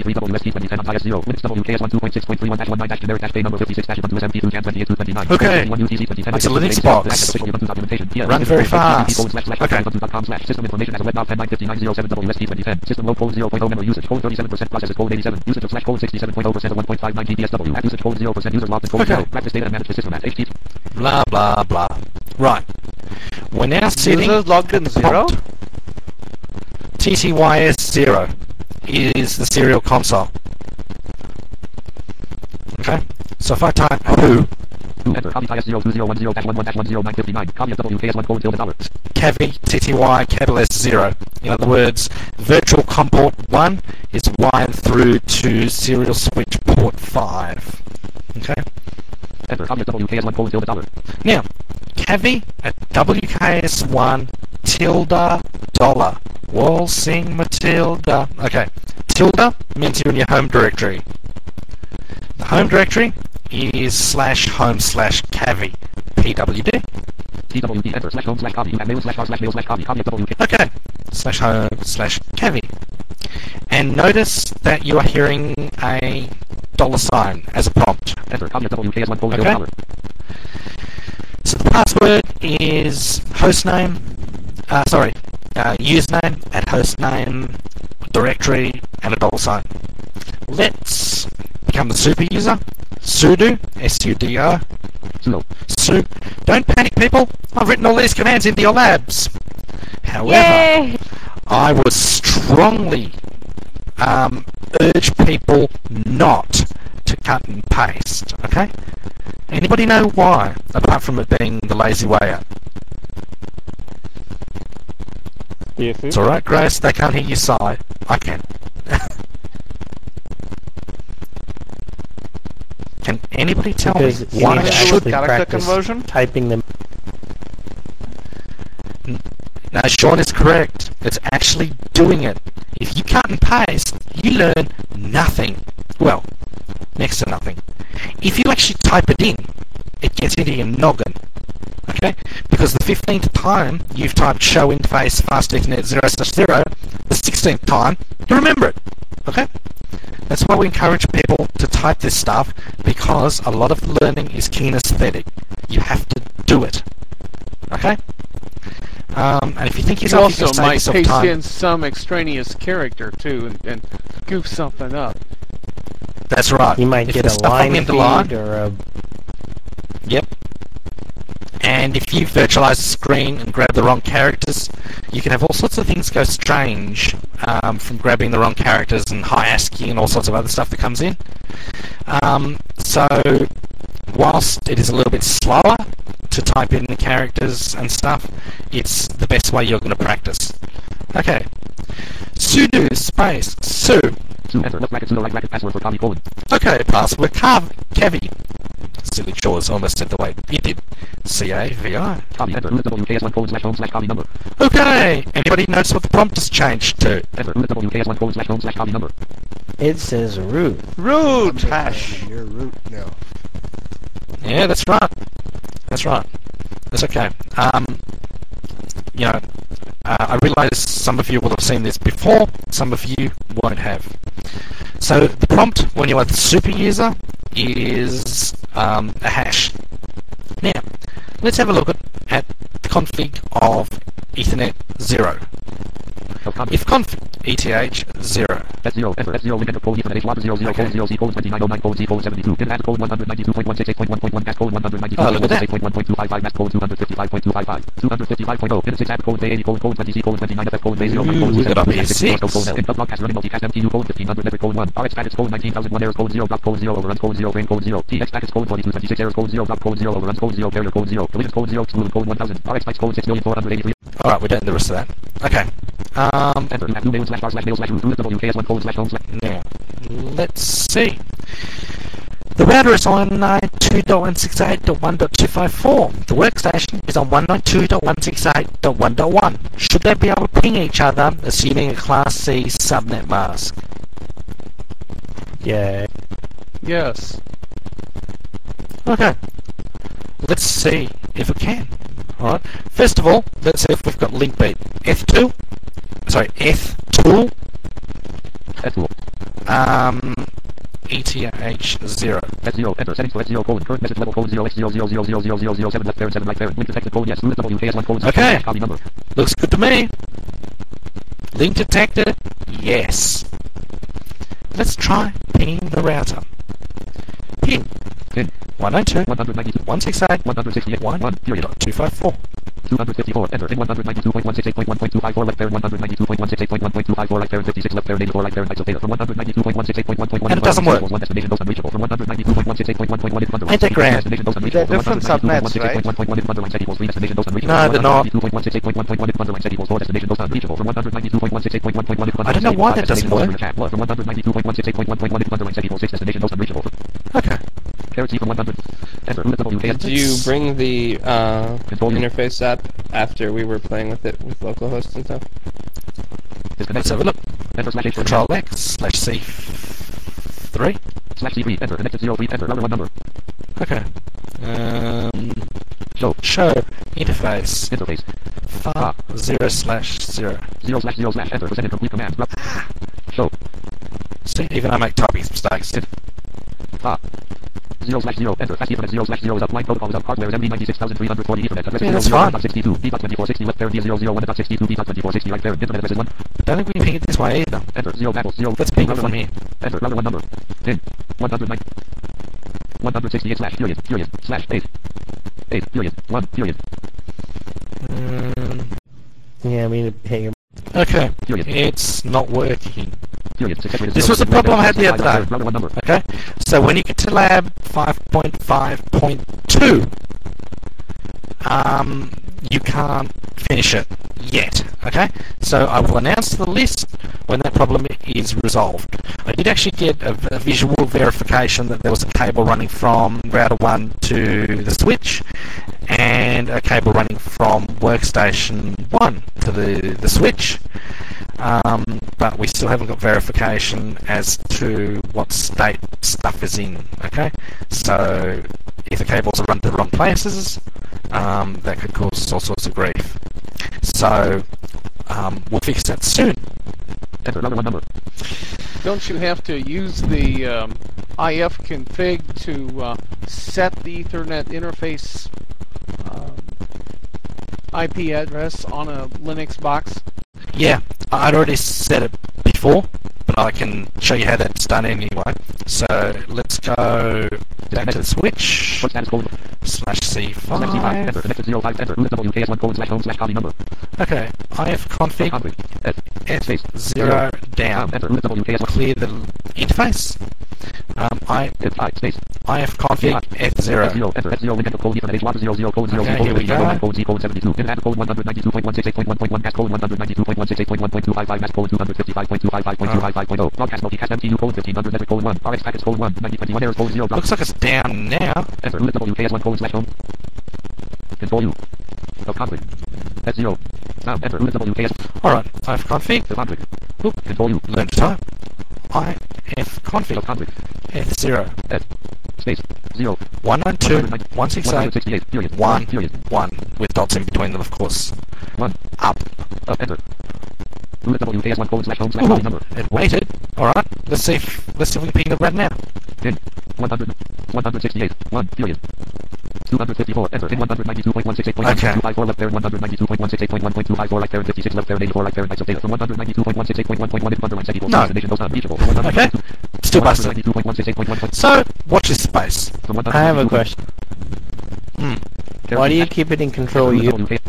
Okay. It's a Linux box. Run very fast. Okay. System information as a web nav 10.95907 WST2010. System low code 0.0 memory usage. Code 37% processes code 87. Usage of / code 67.0% of 1.59 GPSW. App usage code 0%. Users logged in code 0. Practice data and manage the system at HTTP. Blah, blah, blah. Right. We're now sitting... Users logged in 0? TTYS0 is the serial console. Okay? So if I type who, Enter. Copy IS02010-11-11-959. Copy of WKS1 colon $. Cavi TTY capital S0. In other words, virtual COM port 1 is wired through to serial switch port 5. Okay? Enter. Copy of WKS1 colon $. Now, Cavi at WKS1 tilde dollar. Waltzing Matilda. Okay. Tilde means you're in your home directory. The home directory is /home/Cavi. PWD. TWD. Enter. /home /copy. You have mail /r /mail /copy. Copy of WK. Okay. /home/Cavi. And notice that you are hearing a $sign as a prompt. Enter. Copy of WKS1 colon Okay. $. So the password is hostname, username at hostname, directory, and a $sign. Let's become the super user. Sudo, S-U-D-O. Sudo. Don't panic, people. I've written all these commands into your labs. However, Yay! I would strongly urge people not to cut and paste. Okay? Anybody know why, apart from it being the lazy way out? It's alright, Grace, they can't hear you sigh. I can. Can anybody tell me Because why you I need to should actually character practice conversion? typing them. No, Sean is correct. It's actually doing it. If you cut and paste, you learn nothing. Well, next to nothing. If you actually type it in, it gets into your noggin. Okay? Because the 15th time you've typed show interface fast Ethernet 0/0, the 16th time you remember it. Okay? That's why we encourage people to type this stuff, because a lot of learning is kinesthetic. You have to do it. Okay? And if you think You yourself, also you can save might yourself paste time. in some extraneous character too and goof something up. That's right. You might If get the a stuff line on the feed line, or a... Yep. And if you virtualize the screen and grab the wrong characters, you can have all sorts of things go strange from grabbing the wrong characters and high ASCII and all sorts of other stuff that comes in. So, whilst it is a little bit slower to type in the characters and stuff, it's the best way you're going to practice. Okay. Sudo space su. Enter. Left bracket sudo right bracket password for copy colon. Okay, password Cavi. Silly chores almost said the way you did. C-A-V-I. Copy. Enter. WKS1 colon /home/copy number. Okay. Anybody notice what the prompt has changed to? Enter. WKS1 colon /home/copy number. It says root. Root hash. Your root now. Yeah, that's right. That's right. That's okay. I realise some of you will have seen this before, some of you won't have. So the prompt when you are the super user is a hash. Now, let's have a look at the config of Ethernet 0. If config ETH 0. That's 0. Enter. That's 0. Link enter code Ethernet H 0 0 code 0 C code 2909 code C code 72. Get code 192.168.1.1 mask code 192.168.1.255 mask code 255.255 255.0 Get 6 app code 80 code 20 C code 29 FF code 0 we got up here 6. Broadcast running multicast MTU code 1500 metric code 1 RX packets code 19001 errors code 0 block code 0 overruns code 0 frame code 0 TX packets code 4226 errors code 0 block code 0 overruns code 0 carrier code 0 collisions code 0 exclude code 1000 RX bytes code 6,483. Alright, we're done the rest of that. Okay. Enter. New mail slash bar slash mail slash root WKS1 code slash home slash. Now, let's see. The router is on 192.168.1.254. The workstation is on 192.168.1.1. Should they be able to ping each other, assuming a Class C subnet mask? Yeah. Yes. Okay. Let's see if it can. Alright. First of all, let's see if we've got link beat. F2. Sorry, F2. F2. ETH 0. That's 0. Enter. Settings for F0 code. Current message level code 0x0000007 left parent 7 right parent. Link detected code yes. Root WKS1 code. Okay. Copy number. Looks good to me. Link detected. Yes. Let's try pinging the router. Ping. Pin. 192. 192. 168. 168. 1. 254. 254. Enter. In 192.168.1.254 left parent 192.168.1.254 right parent 56 left parent 84 right parent bytes of data from 192.168.1.1. And it doesn't work. One destination dose unreachable from 192.168.1.1 Ain't that grand? Destination dose They're unreachable different subnets, right? 192.168.1.1 set equals 3 destination dose unreachable. No, they're not. 192.168.1.1 set equals 4 destination dose unreachable from 192.168.1.1. I don't know why that doesn't work. From 192.168.1.1 set equals 6 destination dose unreachable. Okay. Carrot C from 100. Enter. Did you bring the Control U. interface up after we were playing with it with localhost and stuff? Let's have a look. Enter slash H. Control X slash C3. Slash C3. Enter. Connected 03. Enter. Router 1 number. Okay. Show interface. Interface. Far 0 slash 0. 0 slash 0 slash enter. Percent complete command. Show. See, even I make typing mistakes. 0 slash 0 enter. Fast Ethernet 0 slash 0 is up. Line protocol is up. Hardware is MD96340 Ethernet. Address Yeah, is that's 0 fine. 1.62. D 2460 left parent D001.62 D 2460 right parent. Internet address is 1. Don't think we can ping it this way either. Enter. 0 battles 0. Let's ping it router from 1. here. Enter. Router 1 number. Pin. 109. 168 slash period. Period. Slash 8. 8. Period. 1. Period. Yeah, I mean, hey, Okay. Period. It's not working. Period. This was the problem I had the other day. Router 1 number. Okay. So when you get to lab 5.5.2, you can't finish it yet. Okay. So I will announce the list when that problem is resolved. I did actually get a visual verification that there was a cable running from router 1 to the switch and a cable running from workstation 1 to the switch. But we still haven't got verification as to what state stuff is in. Okay, so if the cables are run to the wrong places, that could cause all sorts of grief. So we'll fix that soon. Enter. Router 1 number. Don't you have to use the IF config to set the Ethernet interface IP address on a Linux box? Yeah, I'd already said it before, but I can show you how that's done anyway. So let's go back to the switch, What status code? slash Slash C5. Enter. C5. Connected 05. Enter. Root WKS1 code slash home slash copy number. Okay, IF config Config. F0 down. Enter. Root WKS1. Clear the interface. F5 space. IF config F0. F0. Enter. F0 link enter code Ethernet H 00 code 0 Okay, code here we go. code C code 72. Internet code 192.168.1.1 mask code 192.168.1.255 mask code 255.255.255.0 broadcast multicast MTU code 1500 metric code 1 RX packets code 1 9021 errors code 0 Looks like it's down now. enter root WKS1 code slash home control U of config F0 sound enter root WKS Alright, IF config. the config Oop, control U learn to type. IF config of config F0. F space 0 192.168. period 1, period 1, with dots in between them, of course. 1 Up. enter root WKS1 code slash home slash Ooh, copy number it waited. Alright, let's see if we can ping it right now. in 100, 168, 1, period. 254, enter, in 192.168.1254 left parent, 192.168.1.254 right parent, 56 left parent, 84 right parent, bytes of data from 192.168.1.1 if underline set equals No. destination goes unreachable. Okay. Still busted. 192.168.1. So, watch this space. I have a question. Why do you keep it in Control U?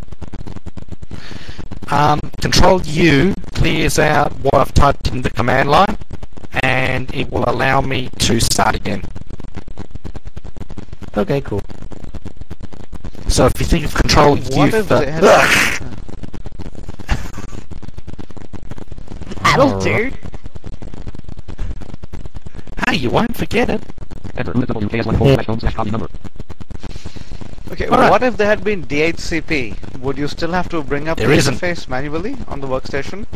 Control U clears out what I've typed in the command line, and it will allow me to start again. Okay, cool. So if you think of Control U What if for... they had- That'll do. Hey, you won't forget it. Enter, WKS1/home/home/copy number. Okay, Alright. what if there had been DHCP? Would you still have to bring up There the isn't. interface manually on the workstation?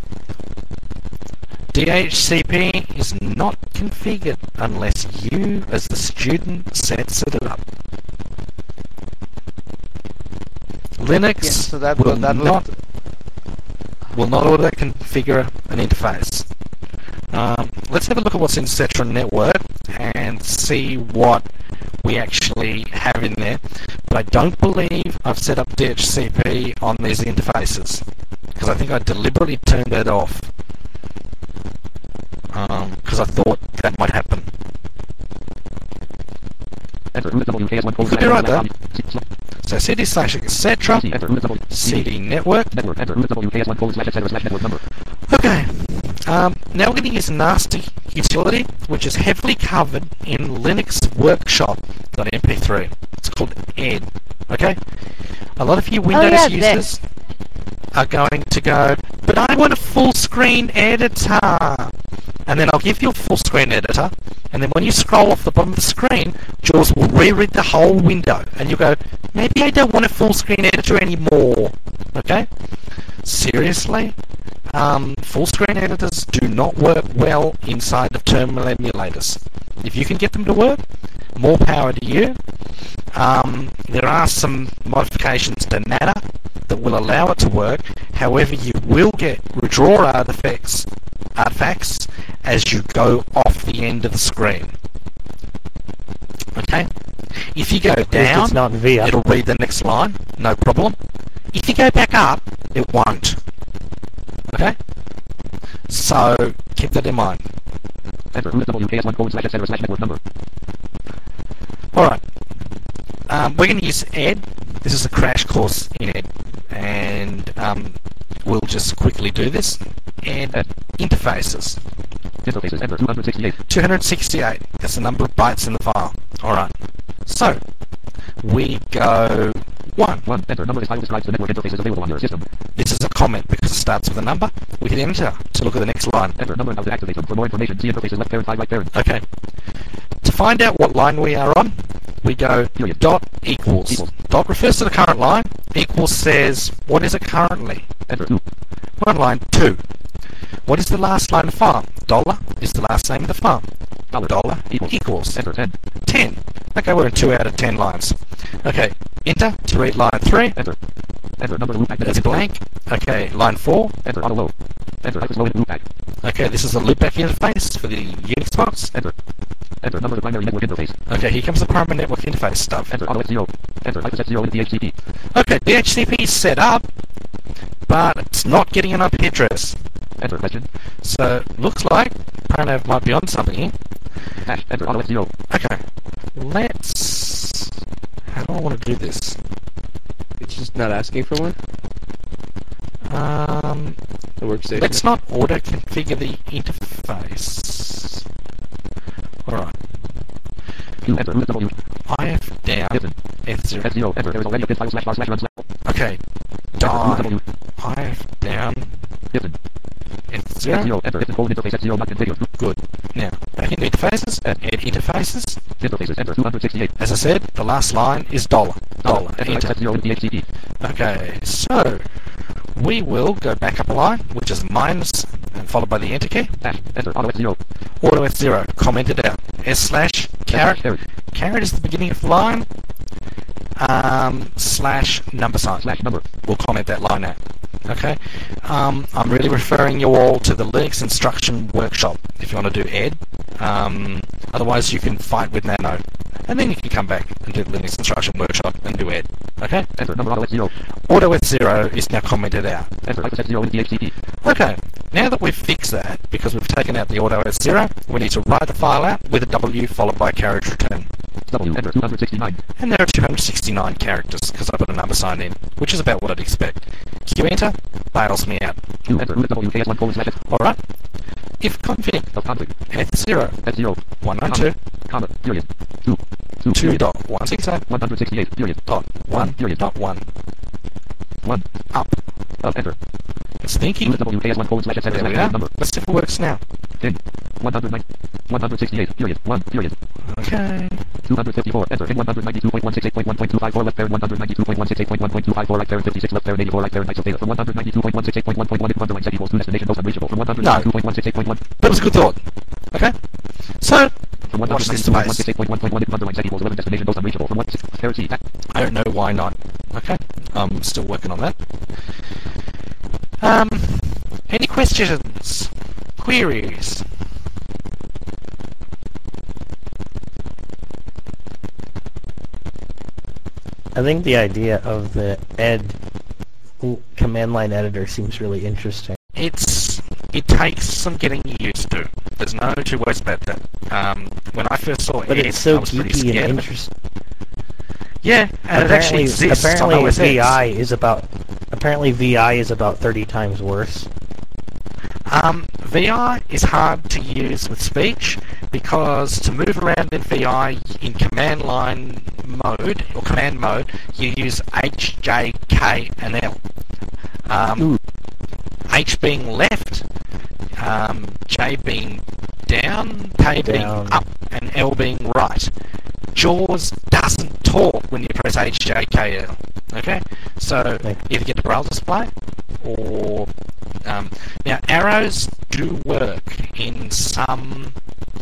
DHCP is not configured unless you, as the student, sets it up. Linux Yeah, so that will will not auto-configure an interface. Let's have a look at what's in Cetra Network and see what we actually have in there. But I don't believe I've set up DHCP on these interfaces, because I think I deliberately turned that off, because I thought that might happen. Enter, WKS1 Could be right there. So cd/etc, cd network. Network, enter, WKS1//network number. Okay, now we're going to use a nasty utility which is heavily covered in Linux Workshop.mp3. It's called ed. Okay, a lot of you Windows yeah, users are going to go, but I want a full screen editor. And then I'll give you a full screen editor, and then when you scroll off the bottom of the screen, JAWS will reread the whole window, and you'll go, maybe I don't want a full screen editor anymore. Okay? Seriously? Full screen editors do not work well inside of terminal emulators. If you can get them to work, more power to you. There are some modifications to NATA that will allow it to work. However, you will get withdrawal artifacts as you go off the end of the screen. Okay? If you go down, It's not via. it'll read the next line, no problem. If you go back up, it won't. Okay? So, keep that in mind. Enter, WKS1//network number. Alright. We're going to use ed. This is a crash course in ed. And we'll just quickly do this. Ed interfaces. Interfaces, enter, 268. 268. That's the number of bytes in the file. Alright. So, we go 1. 1, enter, number is file describes the network interfaces available on your system. This is a comment because it starts with a number. We hit enter to look at the next line. Enter, number and how to activate them. For more information, see interfaces left parent, 5 right parent. Okay. To find out what line we are on, we go Period. dot equals. Dot refers to the current line. Equals says, what is it currently? Enter, 2. We're on line 2. What is the last line of the file? Dollar is the last name of the file. Dollar equals. Enter, 10. 10. Okay, we're in 2 out of 10 lines. Okay, enter to read line 3. Enter. Enter, number of loopback. That's blank. Okay, line 4. Enter, auto load. Enter, hyper slow in loopback. Okay, this is the loopback interface for the Unix box. Enter. Enter, number of primary network interface. Okay, here comes the primary network interface stuff. Enter, auto F0. Enter, hyper set 0 in DHCP. Okay, DHCP is set up, but it's not getting an IP address. Enter, question. So, looks like Pranav might be on something here. Hash, enter, auto F0. Okay, let's... How do I want to do this? It's just not asking for one. The workstation. Let's not auto-configure the interface. Alright. Q, enter, root W. IF down, Different. F0. F0, enter, there is already a bit file //run /. Okay, Enter, root die, W. IF down, Different. F0. F0, enter, if colon interface F0 not configured. Good. Now, back into interfaces, add interfaces. Interfaces, enter, 268. As I said, the last line is dollar. Dollar. Enter, Enter. F0 in DHCP. Okay, so we will go back up a line, which is minus, and followed by the enter key. Hash, enter, auto F0. Auto F0, commented out. S/, caret. Caret is the beginning of the line. Slash number sign. Slash number. We'll comment that line out. Okay? I'm really referring you all to the Linux Instruction Workshop. If you want to do ed, Otherwise, you can fight with Nano, and then you can come back and do the Linux Instruction Workshop and do Ed. Okay? Enter number auto S0. Auto S0 is now commented out. Enter hyphen S0 in DHCP. Okay, now that we've fixed that, because we've taken out the auto S0, we need to write the file out with a W followed by a carriage return. W, enter 269. And there are 269 characters, because I put a number sign in, which is about what I'd expect. Q enter, bails me out. Q, enter root WKS1:/. Alright. If config Of conflict. S0 S0. 192 Comma, period. 2. 2.168 168, period. dot 1 Period. dot 1 1. up. Of enter. It's thinking. Root WKS1:/. There we are. Let's see if it works now. Pin. 168, period. 1, period. Okay. 254, enter. Pin 192.168.1.254 left parent 192.168.1.254 right parent 56 left parent 84 right parent ISO data from 192.168.1.1 if underline set equals to destination post unreachable from 192.168.1. That was a good thought. Okay. So, From watch this space. 192.168.1.1 if underline set equals 11 destination post unreachable from 1 parent C. I don't know why not. Okay. I'm still working on that. Any questions? Queries? I think the idea of the ed command line editor seems really interesting. It takes some getting used to. There's no two ways about that. When I first saw But Ed, it's so I was pretty geeky scared and of it. interesting. Yeah, and it actually exists on apparently OS X. VI is about 30 times worse. VI is hard to use with speech because to move around in VI in command line mode or command mode, you use H, J, K, and L. H being left, J being down, K being up, and L being right. JAWS doesn't talk when you press H, J, K, L. Okay? So, either get the braille display or... now, arrows do work in some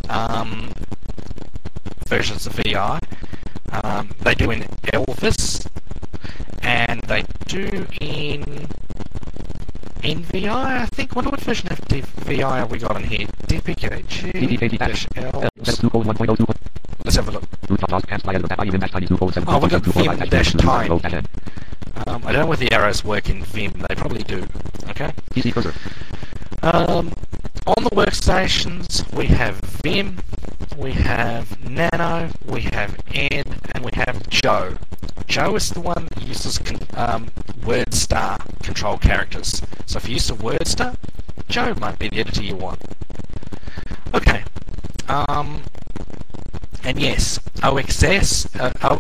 versions of VI. They do in Elvis, and they do in VI, I think. What version of VI have we got in here? DPKG-L. Let's have a look. Oh, we've got Vim-Tiny. I don't know whether the arrows work in Vim. They probably do. Okay? PC cursor. On the workstations, we have Vim, we have Nano, we have Ed, and we have Joe. Joe is the one that uses WordStar control characters. So if you use a WordStar, Joe might be the editor you want. Okay. And yes, OS X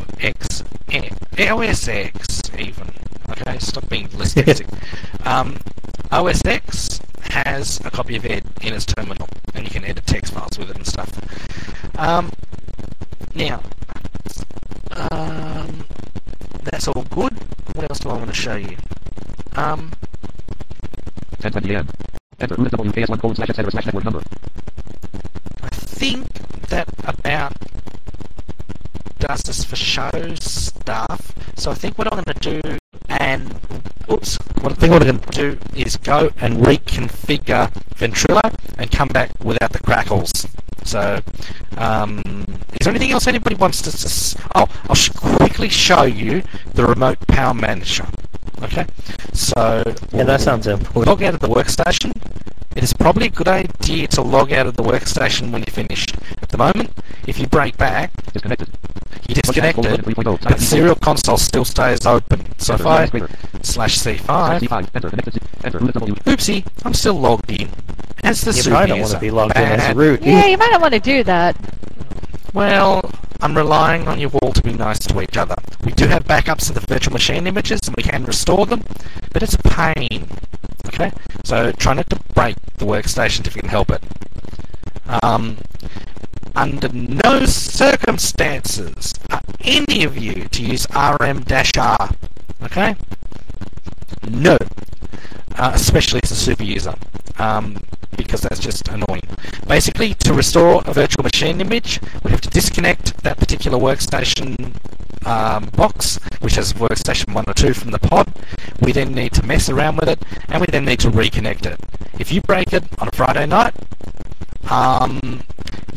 even. Okay, stop being listic. OS X has a copy of Ed in its terminal, and you can edit text files with it and stuff. Now, that's all good. What else do I want to show you? 10:20 AM. Enter root WKS1:/etc/network number. I think that about does this for show stuff. So I think what I'm going to do, and what I think what I'm going to do is go and reconfigure Ventrilo and come back without the crackles. So, is there anything else anybody wants to? I'll quickly show you the remote power manager. Okay, so yeah, that sounds important. Log out of the workstation. It is probably a good idea to log out of the workstation when you're finished. At the moment, if you break back, Disconnected. you disconnect it, but Serial Console still stays open. So if I /C5, oopsie, I'm still logged in as the You super probably don't user. want to be logged in as root. Yeah, you might not want to do that. Well, I'm relying on you all to be nice to each other. We do have backups of the virtual machine images and we can restore them, but it's a pain. Okay? So try not to break the workstation if you can help it. Under no circumstances are any of you to use RM-R. Okay? No. Especially as a super user. Because that's just annoying. Basically, to restore a virtual machine image, we have to disconnect that particular workstation box, which has workstation 1 or 2 from the pod. We then need to mess around with it, and we then need to reconnect it. If you break it on a Friday night,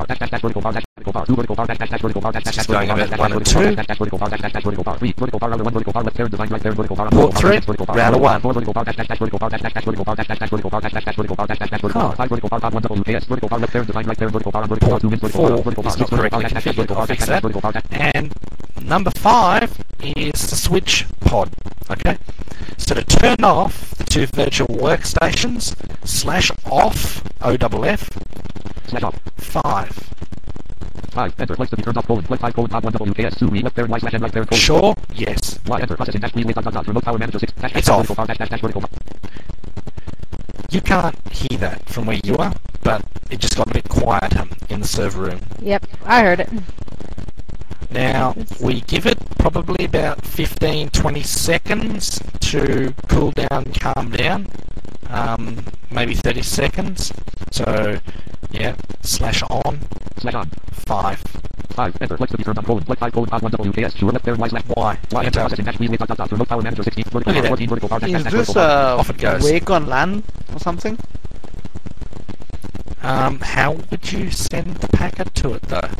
bar dash dash dash vertical bar dash vertical bar 2 vertical bar dash dash dash vertical bar dash dash dash Going vertical bar about dash 1 and 2. dash dash vertical bar dash dash dash vertical bar 3 vertical bar router 1 vertical bar left parent design right parent vertical bar Port 3, vertical bar router 1. 4 vertical bar dash dash dash vertical bar dash dash dash vertical bar dash dash dash vertical bar dash dash dash vertical bar dash dash dash vertical bar 5 vertical bar pod 1 WKS vertical bar left parent design right parent vertical bar vertical bar 2 vertical bar vertical bar is not 6 vertical bar correctly dash dash dash vertical bar dash dash dash vertical bar dash And number 5 is the switch pod. Okay? So to turn off the 2 virtual workstations, /off OFF slash off 5. 5 enter place to be turned off colon 5 colon pod 1 WKS 2 left parent y slash n right parent colon Sure? Yes. y enter processing dash please wait dot remote power manager 6 dash It's dash off. vertical bar dash dash dash vertical bar You can't hear that from where you are, but it just got a bit quieter in the server room. Yep, I heard it. Now, we give it probably about 15-20 seconds to cool down, calm down. Maybe 30 seconds. So, yeah, /on slash on 5. 5 enter flex to be turned on colon 5 colon pod 1 WKS 2 left parent y slash Y. y enter processing dash please wait dot remote power manager 16 vertical bar 14 vertical bar dash dash Is dash this vertical bar Off it goes. Wake on LAN or something? How would you send the packet to it, though?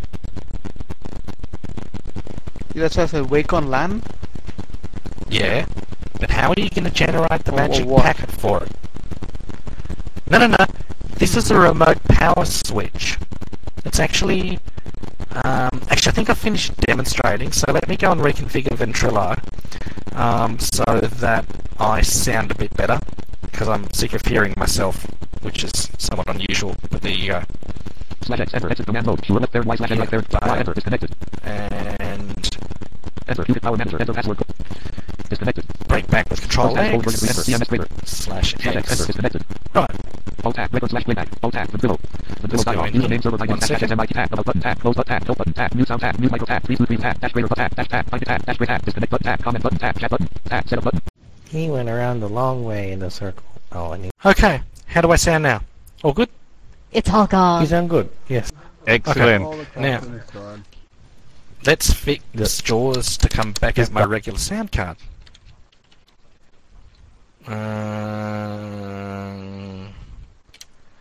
That's why I said Wake on LAN. Yeah, but how are you going to generate the magic what? packet for it? No. This is a remote power switch. It's actually... actually, I think I've finished demonstrating, so let me go and reconfigure Ventrilo so that I sound a bit better, because I'm sick of hearing myself, which is somewhat unusual, but there you go. /x enter exit command mode left parent y slash n right parent y enter disconnected And enter qubit power manager enter password disconnected break back with Control enter X CMS creator /X. enter disconnected Right. alt tab record slash playback alt tab Ventrilo Let's go in username server here. icon 1 second. /MIT tab about button tab close button tab help button tab mute sound tab mute micro tab 323 tab dash greater tab dash tab find tab dash greater tab disconnect button tab comment button tab chat button tab setup button. He went around a long way in a circle. Oh, and Okay, how do I sound now? All good? It's all gone. you sound good. Yes. Excellent. All the Now. content is gone. Let's fix JAWS to come back as my regular sound card.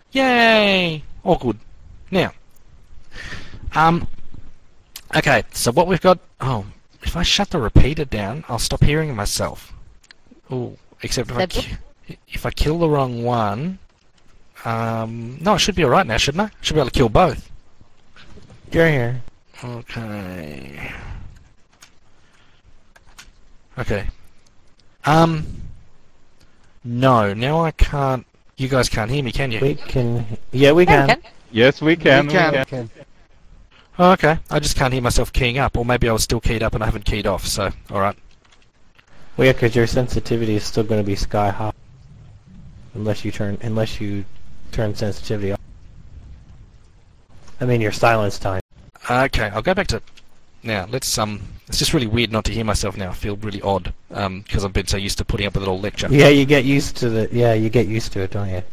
Yay! All good. Now, okay, so what we've got... Oh, if I shut the repeater down, I'll stop hearing myself. Oh, except if I kill the wrong one... no, I should be alright now, shouldn't I? I should be able to kill both. You're here. Okay. Okay. No, now I can't... You guys can't hear me, can you? We can... Yeah, we can. Yes, we can. We can. Can. Oh, okay. I just can't hear myself keying up, or maybe I was still keyed up and I haven't keyed off, so, alright. Well, yeah, because your sensitivity is still going to be sky high. Unless you turn sensitivity off. I mean, your silence time. Okay, I'll go back to... Now, let's, it's just really weird not to hear myself now. I feel really odd, because I've been so used to putting up with it all lecture. Yeah, you get used to it, don't you?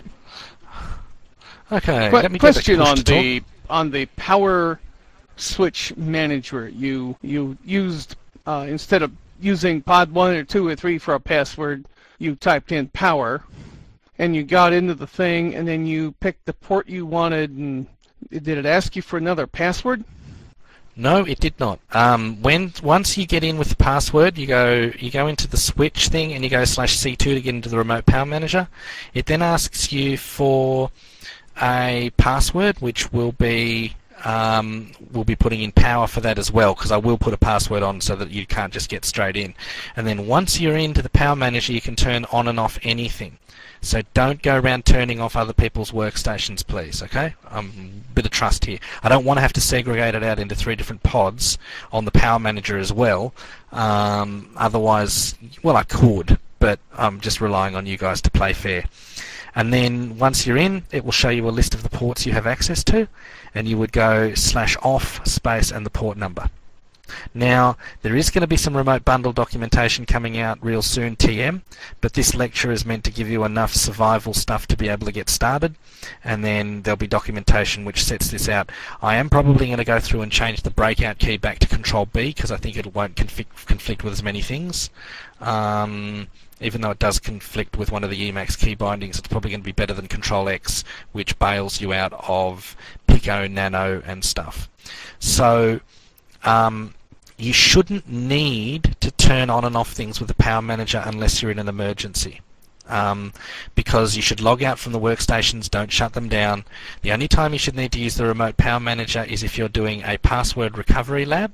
Okay, let me get Question back to push to talk. on the power switch manager. You used instead of using pod 1 or 2 or 3 for a password, you typed in power, and you got into the thing, and then you picked the port you wanted. And did it ask you for another password? No, it did not. Once you get in with the password, you go into the switch thing and you go /C2 to get into the remote power manager. It then asks you for a password, which we'll be putting in power for that as well, because I will put a password on so that you can't just get straight in. And then once you're into the power manager, you can turn on and off anything. So don't go around turning off other people's workstations, please, okay? Bit of trust here. I don't want to have to segregate it out into 3 different pods on the power manager as well. Otherwise, well, I could, but I'm just relying on you guys to play fair. And then once you're in, it will show you a list of the ports you have access to, and you would go /off space and the port number. Now, there is going to be some remote bundle documentation coming out real soon, TM, but this lecture is meant to give you enough survival stuff to be able to get started, and then there'll be documentation which sets this out. I am probably going to go through and change the breakout key back to Control B, because I think it won't conflict with as many things. Even though it does conflict with one of the Emacs key bindings, it's probably going to be better than Control X, which bails you out of Pico, Nano, and stuff. So, you shouldn't need to turn on and off things with the power manager unless you're in an emergency. Because you should log out from the workstations, don't shut them down. The only time you should need to use the remote power manager is if you're doing a password recovery lab,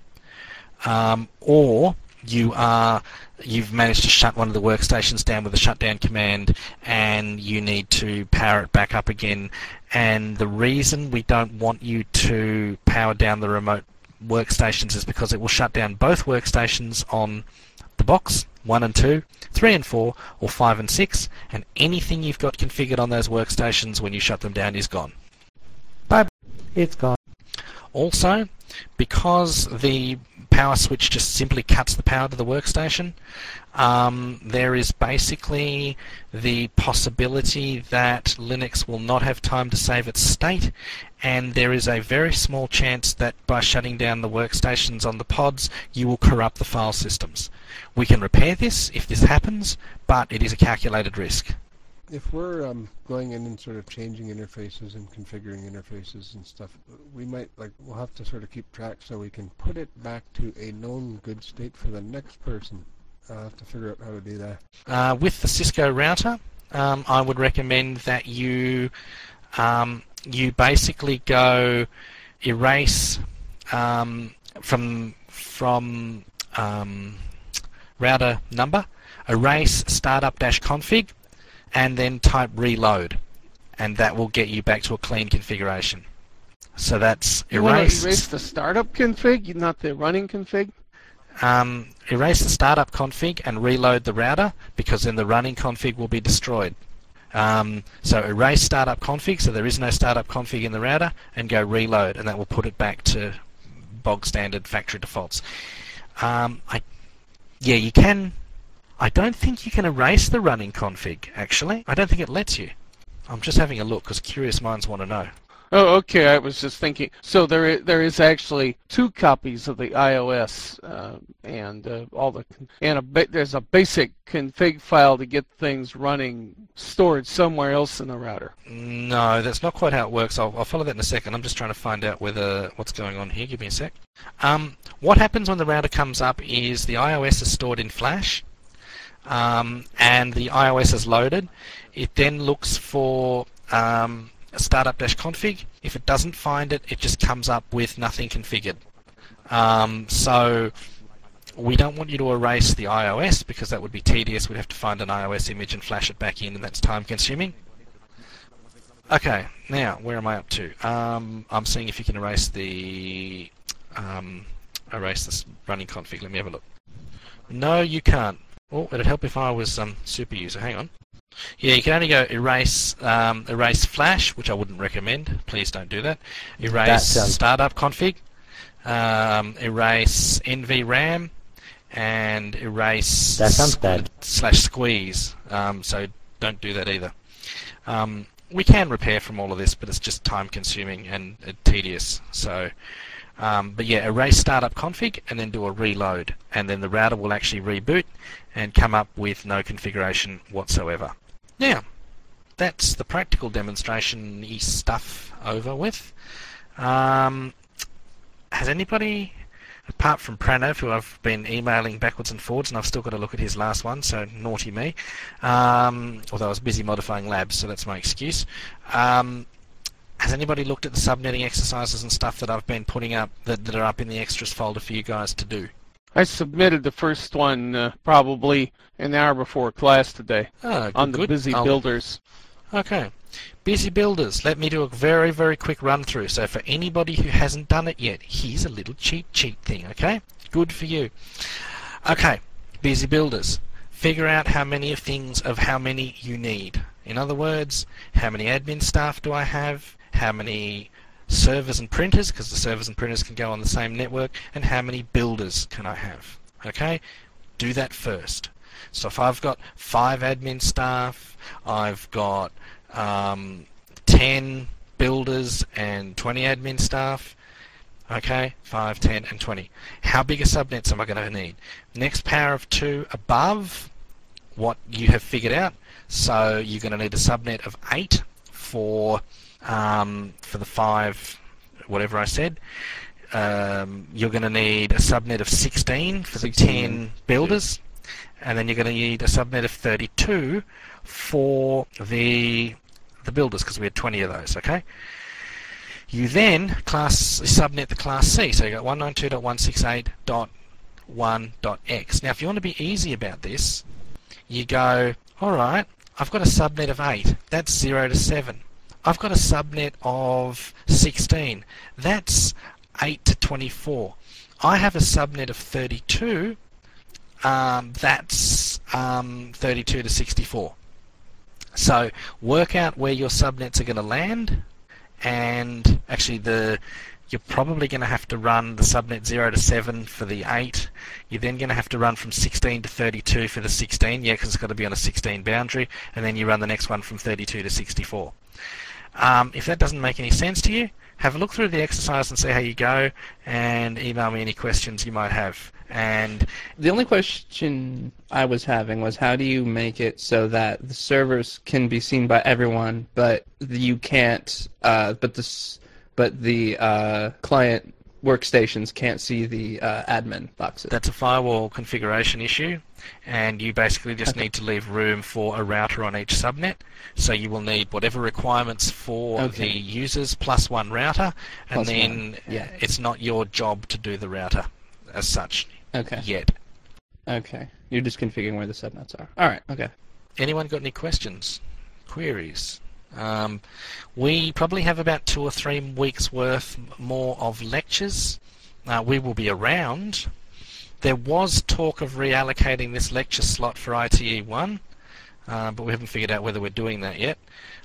or you've managed to shut one of the workstations down with a shutdown command and you need to power it back up again. And the reason we don't want you to power down the remote workstations is because it will shut down both workstations on the box, 1 and 2, 3 and 4, or 5 and 6, and anything you've got configured on those workstations when you shut them down is gone. Bye. It's gone. Also, because the power switch just simply cuts the power to the workstation, there is basically the possibility that Linux will not have time to save its state, and there is a very small chance that by shutting down the workstations on the pods, you will corrupt the file systems. We can repair this if this happens, but it is a calculated risk. If we're going in and sort of changing interfaces and configuring interfaces and stuff, we might, we'll have to sort of keep track so we can put it back to a known good state for the next person. I'll have to figure out how to do that. With the Cisco router, I would recommend that you basically go erase from router number, erase startup-config, and then type reload, and that will get you back to a clean configuration. So that's erase. You want to erase the startup config, not the running config? Erase the startup config and reload the router, because then the running config will be destroyed. So erase startup config, so there is no startup config in the router, and go reload, and that will put it back to bog standard factory defaults. Yeah, you can. I don't think you can erase the running config, actually. I don't think it lets you. I'm just having a look, because curious minds want to know. Oh, okay. I was just thinking. So there is actually 2 copies of the iOS, there's a basic config file to get things running stored somewhere else in the router. No, that's not quite how it works. I'll follow that in a second. I'm just trying to find out what's going on here. Give me a sec. What happens when the router comes up is the iOS is stored in Flash, and the iOS is loaded. It then looks for startup-config. If it doesn't find it, it just comes up with nothing configured. So we don't want you to erase the iOS because that would be tedious. We'd have to find an iOS image and flash it back in, and that's time-consuming. Okay, now where am I up to? I'm seeing if you can erase this running config. Let me have a look. No, you can't. Oh, it'd help if I was super user. Hang on. Yeah, you can only go erase Flash, which I wouldn't recommend. Please don't do that. Erase startup config, erase NVRAM, and erase that sounds bad. /squeeze. So don't do that either. We can repair from all of this, but it's just time-consuming and tedious. So, but yeah, erase startup config and then do a reload, and then the router will actually reboot and come up with no configuration whatsoever. Now, that's the practical demonstration-y stuff over with. Has anybody, apart from Pranav, who I've been emailing backwards and forwards, and I've still got to look at his last one, so naughty me, although I was busy modifying labs, so that's my excuse. Has anybody looked at the subnetting exercises and stuff that I've been putting up, that are up in the extras folder for you guys to do? I submitted the first one probably an hour before class today on the busy builders. Okay. Busy builders. Let me do a very, very quick run through. So for anybody who hasn't done it yet, here's a little cheat thing, okay? Good for you. Okay. Busy builders. Figure out how many you need. In other words, how many admin staff do I have? How many servers and printers, because the servers and printers can go on the same network, and how many builders can I have? Okay? Do that first. So if I've got 5 admin staff, I've got 10 builders and 20 admin staff, okay? 5, 10 and 20. How big a subnets am I going to need? Next power of 2 above what you have figured out. So you're going to need a subnet of 8 for the 5, whatever I said. You're going to need a subnet of 16 for the 10 builders, and then you're going to need a subnet of 32 for the builders, because we had 20 of those, okay? You then subnet the class C, so you got 192.168.1.x. Now if you want to be easy about this, you go, alright, I've got a subnet of 8, that's 0 to 7. I've got a subnet of 16. That's 8 to 24. I have a subnet of 32. That's 32 to 64. So work out where your subnets are going to land, and actually you're probably going to have to run the subnet 0 to 7 for the 8. You're then going to have to run from 16 to 32 for the 16, because it's got to be on a 16 boundary, and then you run the next one from 32 to 64. If that doesn't make any sense to you, have a look through the exercise and see how you go, and email me any questions you might have. And the only question I was having was, how do you make it so that the servers can be seen by everyone, but you can't, but the client workstations can't see the admin boxes? That's a firewall configuration issue, and you basically just need to leave room for a router on each subnet. So you will need whatever requirements for the users plus 1 router, and then it's not your job to do the router as such yet. Okay. You're just configuring where the subnets are. All right. Okay. Anyone got any questions? Queries? We probably have about 2 or 3 weeks worth more of lectures. We will be around. There was talk of reallocating this lecture slot for ITE 1, but we haven't figured out whether we're doing that yet.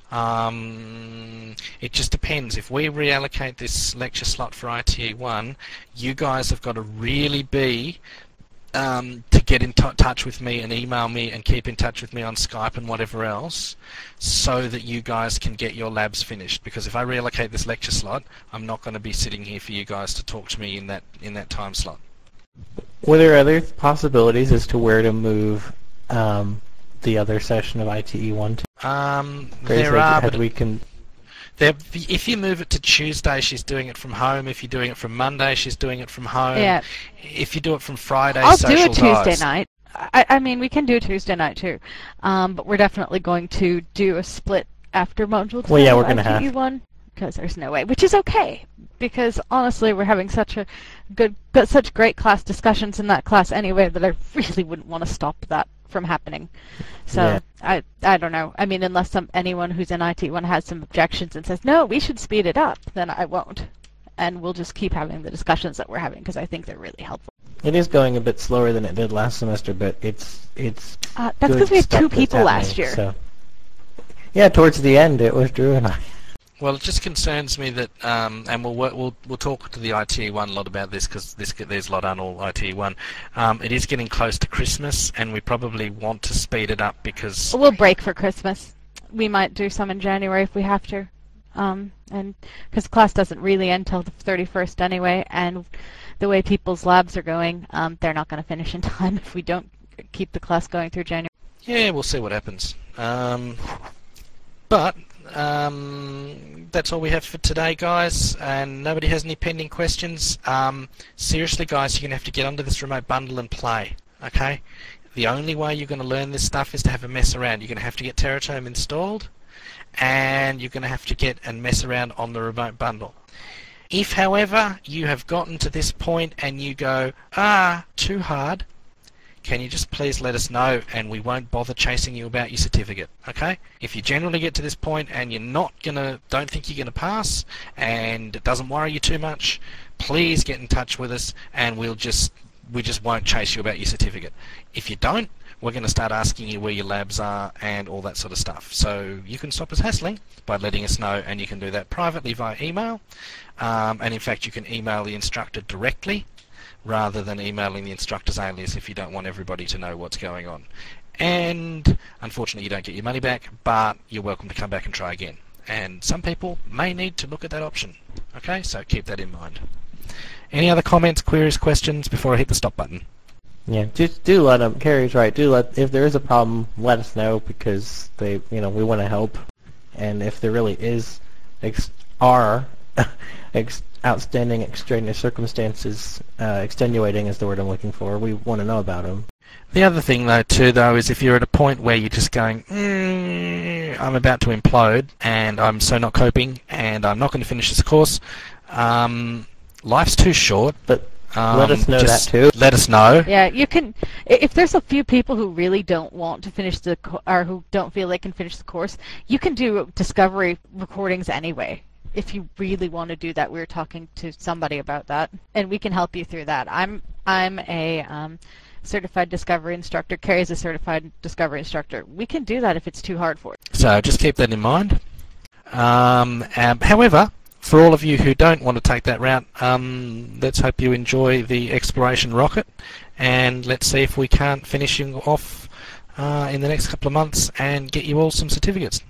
It just depends. If we reallocate this lecture slot for ITE 1, you guys have got to really be to get in touch with me and email me and keep in touch with me on Skype and whatever else, so that you guys can get your labs finished. Because if I reallocate this lecture slot, I'm not going to be sitting here for you guys to talk to me in that time slot. Were there other possibilities as to where to move the other session of ITE 1 to? There are, but we can. If you move it to Tuesday, she's doing it from home. If you're doing it from Monday, she's doing it from home. Yeah. If you do it from Friday, I'll do it social Tuesday dies. night. I mean, we can do Tuesday night too, but we're definitely going to do a split after module 2 Well, yeah, we're of gonna have- ITE1, because there's no way, which is okay, because honestly, we're having such such great class discussions in that class anyway that I really wouldn't want to stop that from happening. So Yeah. I don't know. I mean, unless anyone who's in IT1 has some objections and says no, we should speed it up, then I won't, and we'll just keep having the discussions that we're having because I think they're really helpful. It is going a bit slower than it did last semester, but it's That's good because we had stuff 2 that's people last happening, year. So. Yeah, towards the end, it was Drew and I. Well, it just concerns me that, and we'll talk to the ITE1 a lot about this because there's a lot on all ITE1. It is getting close to Christmas, and we probably want to speed it up because We'll break for Christmas. We might do some in January if we have to, and because class doesn't really end till the 31st anyway, and the way people's labs are going, they're not going to finish in time if we don't keep the class going through January. yeah, we'll see what happens. But that's all we have for today, guys, and nobody has any pending questions. Seriously, guys, you're going to have to get onto this remote bundle and play, okay? The only way you're going to learn this stuff is to have a mess around. You're going to have to get Teratome installed, and you're going to have to get and mess around on the remote bundle. If, however, you have gotten to this point and you go, too hard, can you just please let us know and we won't bother chasing you about your certificate, okay? If you generally get to this point and you're don't think you're gonna pass and it doesn't worry you too much, please get in touch with us and we just won't chase you about your certificate. If you don't, we're going to start asking you where your labs are and all that sort of stuff. So you can stop us hassling by letting us know, and you can do that privately via email. And in fact, you can email the instructor directly rather than emailing the instructor's alias if you don't want everybody to know what's going on. And unfortunately, you don't get your money back, but you're welcome to come back and try again. And some people may need to look at that option. Okay, so keep that in mind. Any other comments, queries, questions before I hit the stop button? Yeah, just do let them. Carrie's right. If there is a problem, let us know because we want to help. And if there really is outstanding extraneous circumstances, extenuating is the word I'm looking for, we want to know about them. The other thing, though, is if you're at a point where you're just going, I'm about to implode, and I'm so not coping, and I'm not going to finish this course, life's too short. But let us know just that too. Let us know. Yeah, you can. If there's a few people who really don't want to finish or who don't feel they can finish the course, you can do discovery recordings anyway. If you really want to do that, we were talking to somebody about that, and we can help you through that. I'm a certified discovery instructor. Carrie's a certified discovery instructor. We can do that if it's too hard for you. So just keep that in mind. However, for all of you who don't want to take that route, let's hope you enjoy the exploration rocket, and let's see if we can't finish you off in the next couple of months and get you all some certificates.